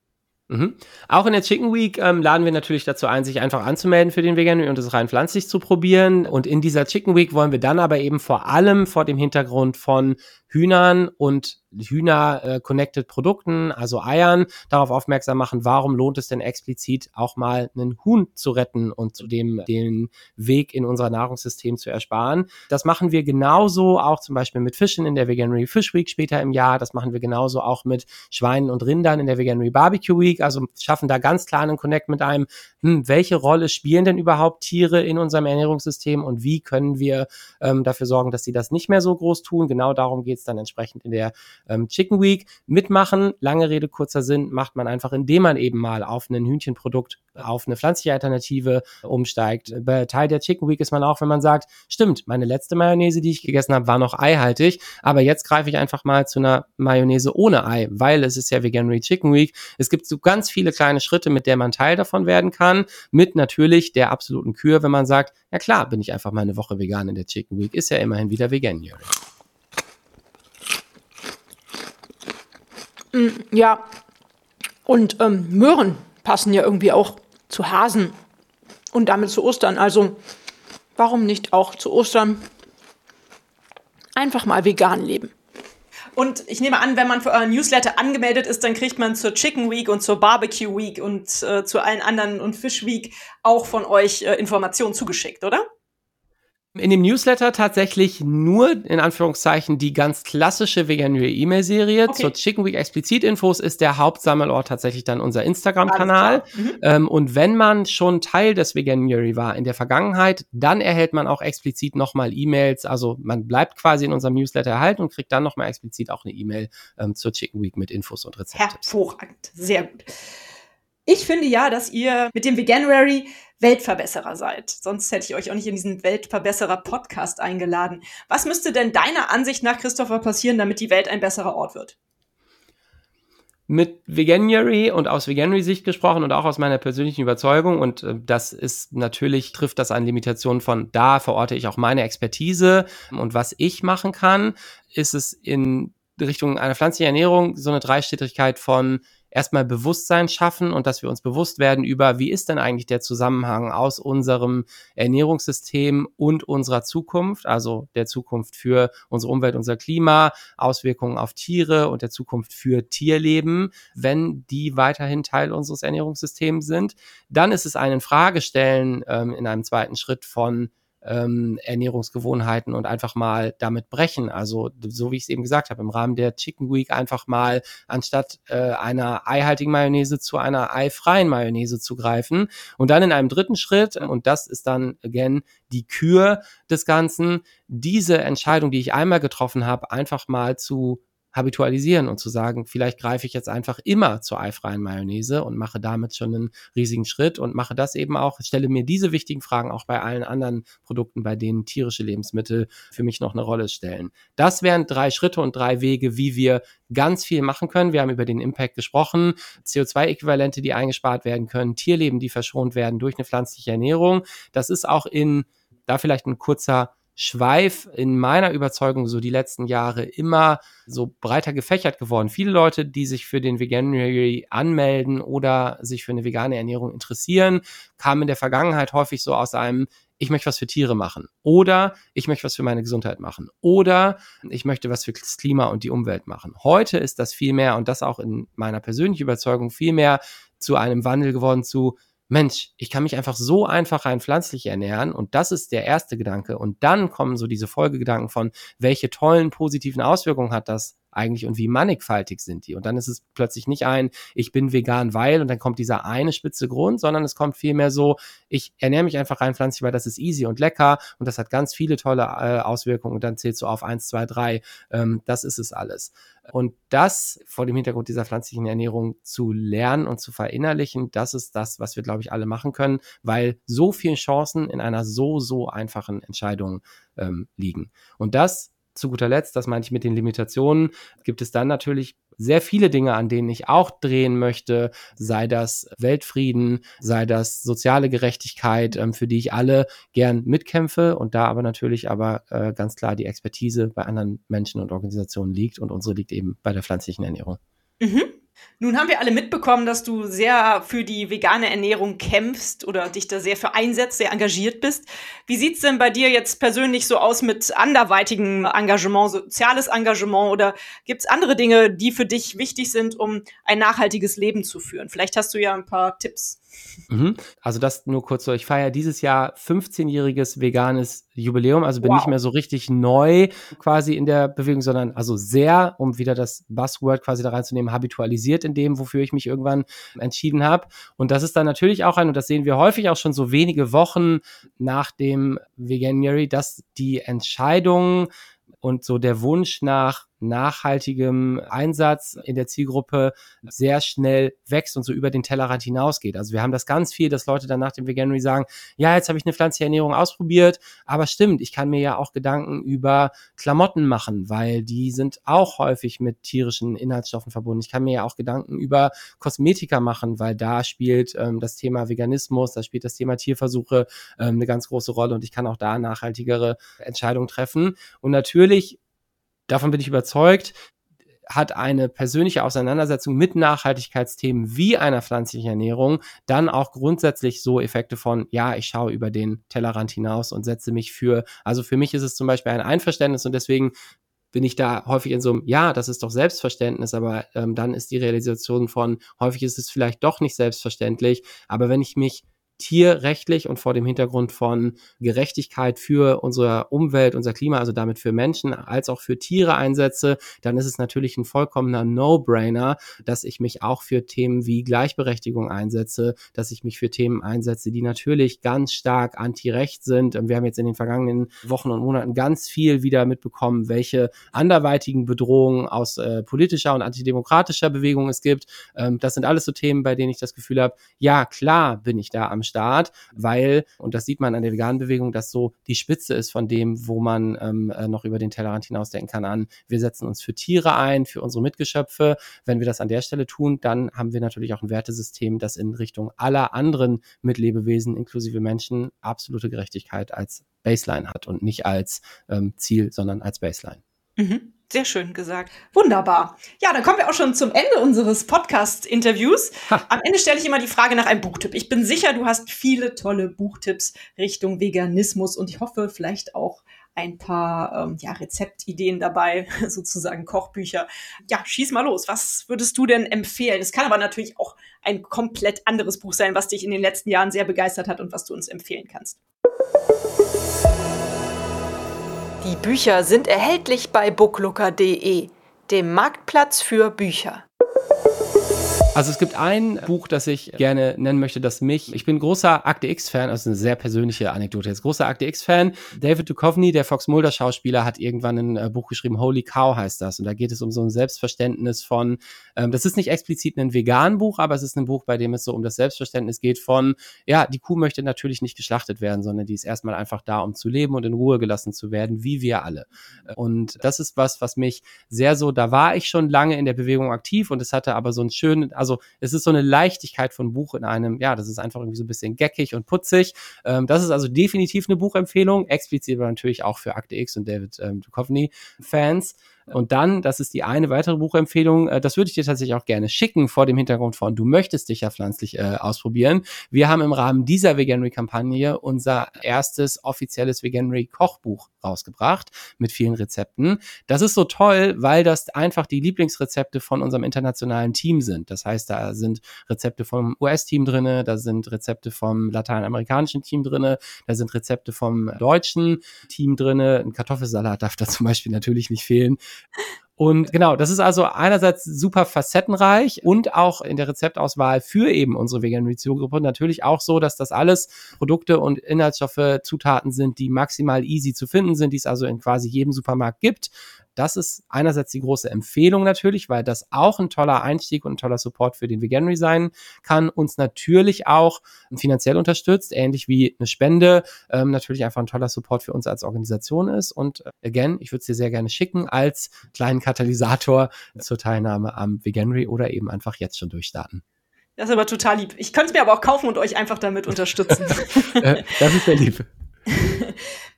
Mhm. Auch in der Chicken Week laden wir natürlich dazu ein, sich einfach anzumelden für den Vegan und es rein pflanzlich zu probieren. Und in dieser Chicken Week wollen wir dann aber eben vor allem vor dem Hintergrund von Hühnern und Hühner-connected Produkten, also Eiern, darauf aufmerksam machen, warum lohnt es denn explizit auch mal einen Huhn zu retten und zudem den Weg in unser Nahrungssystem zu ersparen. Das machen wir genauso auch zum Beispiel mit Fischen in der Veganuary Fish Week später im Jahr. Das machen wir genauso auch mit Schweinen und Rindern in der Veganuary Barbecue Week. Also schaffen da ganz klar einen Connect mit einem, welche Rolle spielen denn überhaupt Tiere in unserem Ernährungssystem und wie können wir dafür sorgen, dass sie das nicht mehr so groß tun. Genau darum geht es dann entsprechend in der Chicken Week. Mitmachen, lange Rede, kurzer Sinn, macht man einfach, indem man eben mal auf ein Hühnchenprodukt, auf eine pflanzliche Alternative umsteigt. Bei Teil der Chicken Week ist man auch, wenn man sagt, stimmt, meine letzte Mayonnaise, die ich gegessen habe, war noch eihaltig, aber jetzt greife ich einfach mal zu einer Mayonnaise ohne Ei, weil es ist ja Veganuary Chicken Week. Es gibt so ganz viele kleine Schritte, mit der man Teil davon werden kann, mit natürlich der absoluten Kür, wenn man sagt, ja klar, bin ich einfach mal eine Woche vegan in der Chicken Week, ist ja immerhin wieder Veganuary. Ja, und Möhren passen ja irgendwie auch zu Hasen und damit zu Ostern. Also warum nicht auch zu Ostern einfach mal vegan leben? Und ich nehme an, wenn man für euren Newsletter angemeldet ist, dann kriegt man zur Chicken Week und zur Barbecue Week und zu allen anderen und Fish Week auch von euch Informationen zugeschickt, oder? In dem Newsletter tatsächlich nur, in Anführungszeichen, die ganz klassische Veganuary E-Mail-Serie. Okay. Zur Chicken Week Explizit-Infos ist der Hauptsammelort tatsächlich dann unser Instagram-Kanal. Und wenn man schon Teil des Veganuary war in der Vergangenheit, dann erhält man auch explizit nochmal E-Mails. Also man bleibt quasi in unserem Newsletter erhalten und kriegt dann nochmal explizit auch eine E-Mail zur Chicken Week mit Infos und Rezepttipps. Hervorragend, sehr gut. Ich finde ja, dass ihr mit dem Veganuary Weltverbesserer seid. Sonst hätte ich euch auch nicht in diesen Weltverbesserer-Podcast eingeladen. Was müsste denn deiner Ansicht nach, Christopher, passieren, damit die Welt ein besserer Ort wird? Mit Veganuary und aus Veganuary-Sicht gesprochen und auch aus meiner persönlichen Überzeugung, und das ist natürlich, trifft das an Limitationen von, da verorte ich auch meine Expertise und was ich machen kann, ist es in Richtung einer pflanzlichen Ernährung so eine Dreistrittigkeit von erstmal Bewusstsein schaffen und dass wir uns bewusst werden über, wie ist denn eigentlich der Zusammenhang aus unserem Ernährungssystem und unserer Zukunft, also der Zukunft für unsere Umwelt, unser Klima, Auswirkungen auf Tiere und der Zukunft für Tierleben, wenn die weiterhin Teil unseres Ernährungssystems sind. Dann ist es ein Infragestellen in einem zweiten Schritt von Ernährungsgewohnheiten und einfach mal damit brechen. Also so wie ich es eben gesagt habe, im Rahmen der Chicken Week einfach mal anstatt einer eihaltigen Mayonnaise zu einer eifreien Mayonnaise zu greifen. Und dann in einem dritten Schritt, und das ist dann again die Kür des Ganzen, diese Entscheidung, die ich einmal getroffen habe, einfach mal zu habitualisieren und zu sagen, vielleicht greife ich jetzt einfach immer zur eifreien Mayonnaise und mache damit schon einen riesigen Schritt und mache das eben auch, stelle mir diese wichtigen Fragen auch bei allen anderen Produkten, bei denen tierische Lebensmittel für mich noch eine Rolle stellen. Das wären 3 Schritte und 3 Wege, wie wir ganz viel machen können. Wir haben über den Impact gesprochen, CO2-Äquivalente, die eingespart werden können, Tierleben, die verschont werden durch eine pflanzliche Ernährung. Das ist auch da vielleicht ein kurzer Schweif in meiner Überzeugung so die letzten Jahre immer so breiter gefächert geworden. Viele Leute, die sich für den Veganuary anmelden oder sich für eine vegane Ernährung interessieren, kamen in der Vergangenheit häufig so aus einem, ich möchte was für Tiere machen oder ich möchte was für meine Gesundheit machen oder ich möchte was für das Klima und die Umwelt machen. Heute ist das viel mehr, und das auch in meiner persönlichen Überzeugung, viel mehr zu einem Wandel geworden zu, Mensch, ich kann mich einfach so einfach rein pflanzlich ernähren, und das ist der erste Gedanke. Und dann kommen so diese Folgegedanken von, welche tollen positiven Auswirkungen hat das eigentlich und wie mannigfaltig sind die? Und dann ist es plötzlich nicht ich bin vegan, weil, und dann kommt dieser eine spitze Grund, sondern es kommt vielmehr so, ich ernähre mich einfach rein pflanzlich, weil das ist easy und lecker und das hat ganz viele tolle Auswirkungen, und dann zählst du auf 1, 2, 3, das ist es alles. Und das vor dem Hintergrund dieser pflanzlichen Ernährung zu lernen und zu verinnerlichen, das ist das, was wir, glaube ich, alle machen können, weil so viele Chancen in einer so einfachen Entscheidung liegen. Und das zu guter Letzt, das meine ich mit den Limitationen, gibt es dann natürlich sehr viele Dinge, an denen ich auch drehen möchte, sei das Weltfrieden, sei das soziale Gerechtigkeit, für die ich alle gern mitkämpfe, und da aber natürlich ganz klar die Expertise bei anderen Menschen und Organisationen liegt, und unsere liegt eben bei der pflanzlichen Ernährung. Mhm. Nun haben wir alle mitbekommen, dass du sehr für die vegane Ernährung kämpfst oder dich da sehr für einsetzt, sehr engagiert bist. Wie sieht's denn bei dir jetzt persönlich so aus mit anderweitigem Engagement, soziales Engagement, oder gibt's andere Dinge, die für dich wichtig sind, um ein nachhaltiges Leben zu führen? Vielleicht hast du ja ein paar Tipps. Also das nur kurz so, ich feiere dieses Jahr 15-jähriges veganes Jubiläum, also bin nicht mehr so richtig neu quasi in der Bewegung, sondern also sehr, um wieder das Buzzword quasi da reinzunehmen, habitualisiert in dem, wofür ich mich irgendwann entschieden habe. Und das ist dann natürlich auch und das sehen wir häufig auch schon so wenige Wochen nach dem Veganuary, dass die Entscheidung und so der Wunsch nach nachhaltigem Einsatz in der Zielgruppe sehr schnell wächst und so über den Tellerrand hinausgeht. Also wir haben das ganz viel, dass Leute dann nach dem Veganuary sagen, ja, jetzt habe ich eine pflanzliche Ernährung ausprobiert, aber stimmt, ich kann mir ja auch Gedanken über Klamotten machen, weil die sind auch häufig mit tierischen Inhaltsstoffen verbunden. Ich kann mir ja auch Gedanken über Kosmetika machen, weil da spielt das Thema Veganismus, da spielt das Thema Tierversuche eine ganz große Rolle und ich kann auch da nachhaltigere Entscheidungen treffen. Und natürlich, davon bin ich überzeugt, hat eine persönliche Auseinandersetzung mit Nachhaltigkeitsthemen wie einer pflanzlichen Ernährung dann auch grundsätzlich so Effekte von, ja, ich schaue über den Tellerrand hinaus und setze mich also für mich ist es zum Beispiel ein Einverständnis und deswegen bin ich da häufig in so einem, ja, das ist doch Selbstverständnis, aber dann ist die Realisation von, häufig ist es vielleicht doch nicht selbstverständlich, aber wenn ich mich tierrechtlich und vor dem Hintergrund von Gerechtigkeit für unsere Umwelt, unser Klima, also damit für Menschen als auch für Tiere einsetze, dann ist es natürlich ein vollkommener No-Brainer, dass ich mich auch für Themen wie Gleichberechtigung einsetze, dass ich mich für Themen einsetze, die natürlich ganz stark anti-recht sind. Wir haben jetzt in den vergangenen Wochen und Monaten ganz viel wieder mitbekommen, welche anderweitigen Bedrohungen aus politischer und antidemokratischer Bewegung es gibt. Das sind alles so Themen, bei denen ich das Gefühl habe, ja, klar bin ich da am Start, weil, und das sieht man an der veganen Bewegung, dass so die Spitze ist von dem, wo man noch über den Tellerrand hinausdenken kann an, wir setzen uns für Tiere ein, für unsere Mitgeschöpfe. Wenn wir das an der Stelle tun, dann haben wir natürlich auch ein Wertesystem, das in Richtung aller anderen Mitlebewesen, inklusive Menschen, absolute Gerechtigkeit als Baseline hat und nicht als Ziel, sondern als Baseline. Sehr schön gesagt. Wunderbar. Ja, dann kommen wir auch schon zum Ende unseres Podcast-Interviews. Am Ende stelle ich immer die Frage nach einem Buchtipp. Ich bin sicher, du hast viele tolle Buchtipps Richtung Veganismus und ich hoffe vielleicht auch ein paar Rezeptideen dabei, sozusagen Kochbücher. Ja, schieß mal los. Was würdest du denn empfehlen? Es kann aber natürlich auch ein komplett anderes Buch sein, was dich in den letzten Jahren sehr begeistert hat und was du uns empfehlen kannst. Die Bücher sind erhältlich bei booklooker.de, dem Marktplatz für Bücher. Also es gibt ein Buch, das ich gerne nennen möchte, ich bin großer Akte X-Fan, also eine sehr persönliche Anekdote jetzt, großer Akte X-Fan. David Duchovny, der Fox Mulder-Schauspieler, hat irgendwann ein Buch geschrieben, Holy Cow heißt das. Und da geht es um so ein Selbstverständnis von, das ist nicht explizit ein vegan Buch, aber es ist ein Buch, bei dem es so um das Selbstverständnis geht von, ja, die Kuh möchte natürlich nicht geschlachtet werden, sondern die ist erstmal einfach da, um zu leben und in Ruhe gelassen zu werden, wie wir alle. Und das ist was mich sehr so, da war ich schon lange in der Bewegung aktiv und es hatte aber so einen schönen, also es ist so eine Leichtigkeit von Buch in einem, ja, das ist einfach irgendwie so ein bisschen geckig und putzig. Das ist also definitiv eine Buchempfehlung, explizit aber natürlich auch für Akte X und David Duchovny-Fans. Und dann, das ist die eine weitere Buchempfehlung, das würde ich dir tatsächlich auch gerne schicken vor dem Hintergrund von, du möchtest dich ja pflanzlich ausprobieren. Wir haben im Rahmen dieser Veganuary-Kampagne unser erstes offizielles Veganuary-Kochbuch rausgebracht mit vielen Rezepten. Das ist so toll, weil das einfach die Lieblingsrezepte von unserem internationalen Team sind. Das heißt, da sind Rezepte vom US-Team drinne, da sind Rezepte vom lateinamerikanischen Team drinne, da sind Rezepte vom deutschen Team drinne. Ein Kartoffelsalat darf da zum Beispiel natürlich nicht fehlen. Und genau, das ist also einerseits super facettenreich und auch in der Rezeptauswahl für eben unsere Veganuary-Zielgruppe natürlich auch so, dass das alles Produkte und Inhaltsstoffe, Zutaten sind, die maximal easy zu finden sind, die es also in quasi jedem Supermarkt gibt. Das ist einerseits die große Empfehlung natürlich, weil das auch ein toller Einstieg und ein toller Support für den Veganuary sein kann, uns natürlich auch finanziell unterstützt, ähnlich wie eine Spende, natürlich einfach ein toller Support für uns als Organisation ist. Und again, ich würde es dir sehr gerne schicken als kleinen Katalysator zur Teilnahme am Veganuary oder eben einfach jetzt schon durchstarten. Das ist aber total lieb. Ich könnte es mir aber auch kaufen und euch einfach damit unterstützen. Das ist sehr lieb.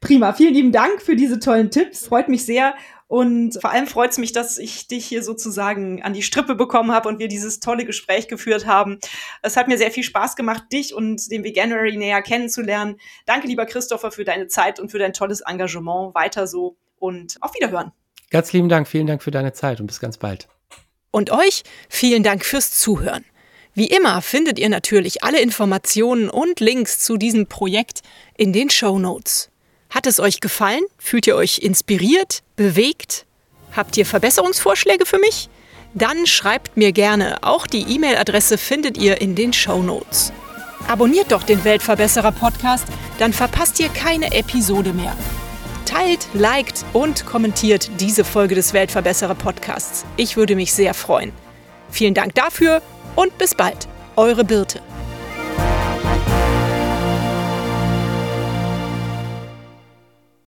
Prima, vielen lieben Dank für diese tollen Tipps. Freut mich sehr. Und vor allem freut es mich, dass ich dich hier sozusagen an die Strippe bekommen habe und wir dieses tolle Gespräch geführt haben. Es hat mir sehr viel Spaß gemacht, dich und den Veganuary näher kennenzulernen. Danke, lieber Christopher, für deine Zeit und für dein tolles Engagement. Weiter so und auf Wiederhören. Ganz lieben Dank, vielen Dank für deine Zeit und bis ganz bald. Und euch vielen Dank fürs Zuhören. Wie immer findet ihr natürlich alle Informationen und Links zu diesem Projekt in den Shownotes. Hat es euch gefallen? Fühlt ihr euch inspiriert, bewegt? Habt ihr Verbesserungsvorschläge für mich? Dann schreibt mir gerne. Auch die E-Mail-Adresse findet ihr in den Shownotes. Abonniert doch den Weltverbesserer-Podcast, dann verpasst ihr keine Episode mehr. Teilt, liked und kommentiert diese Folge des Weltverbesserer-Podcasts. Ich würde mich sehr freuen. Vielen Dank dafür und bis bald. Eure Birte.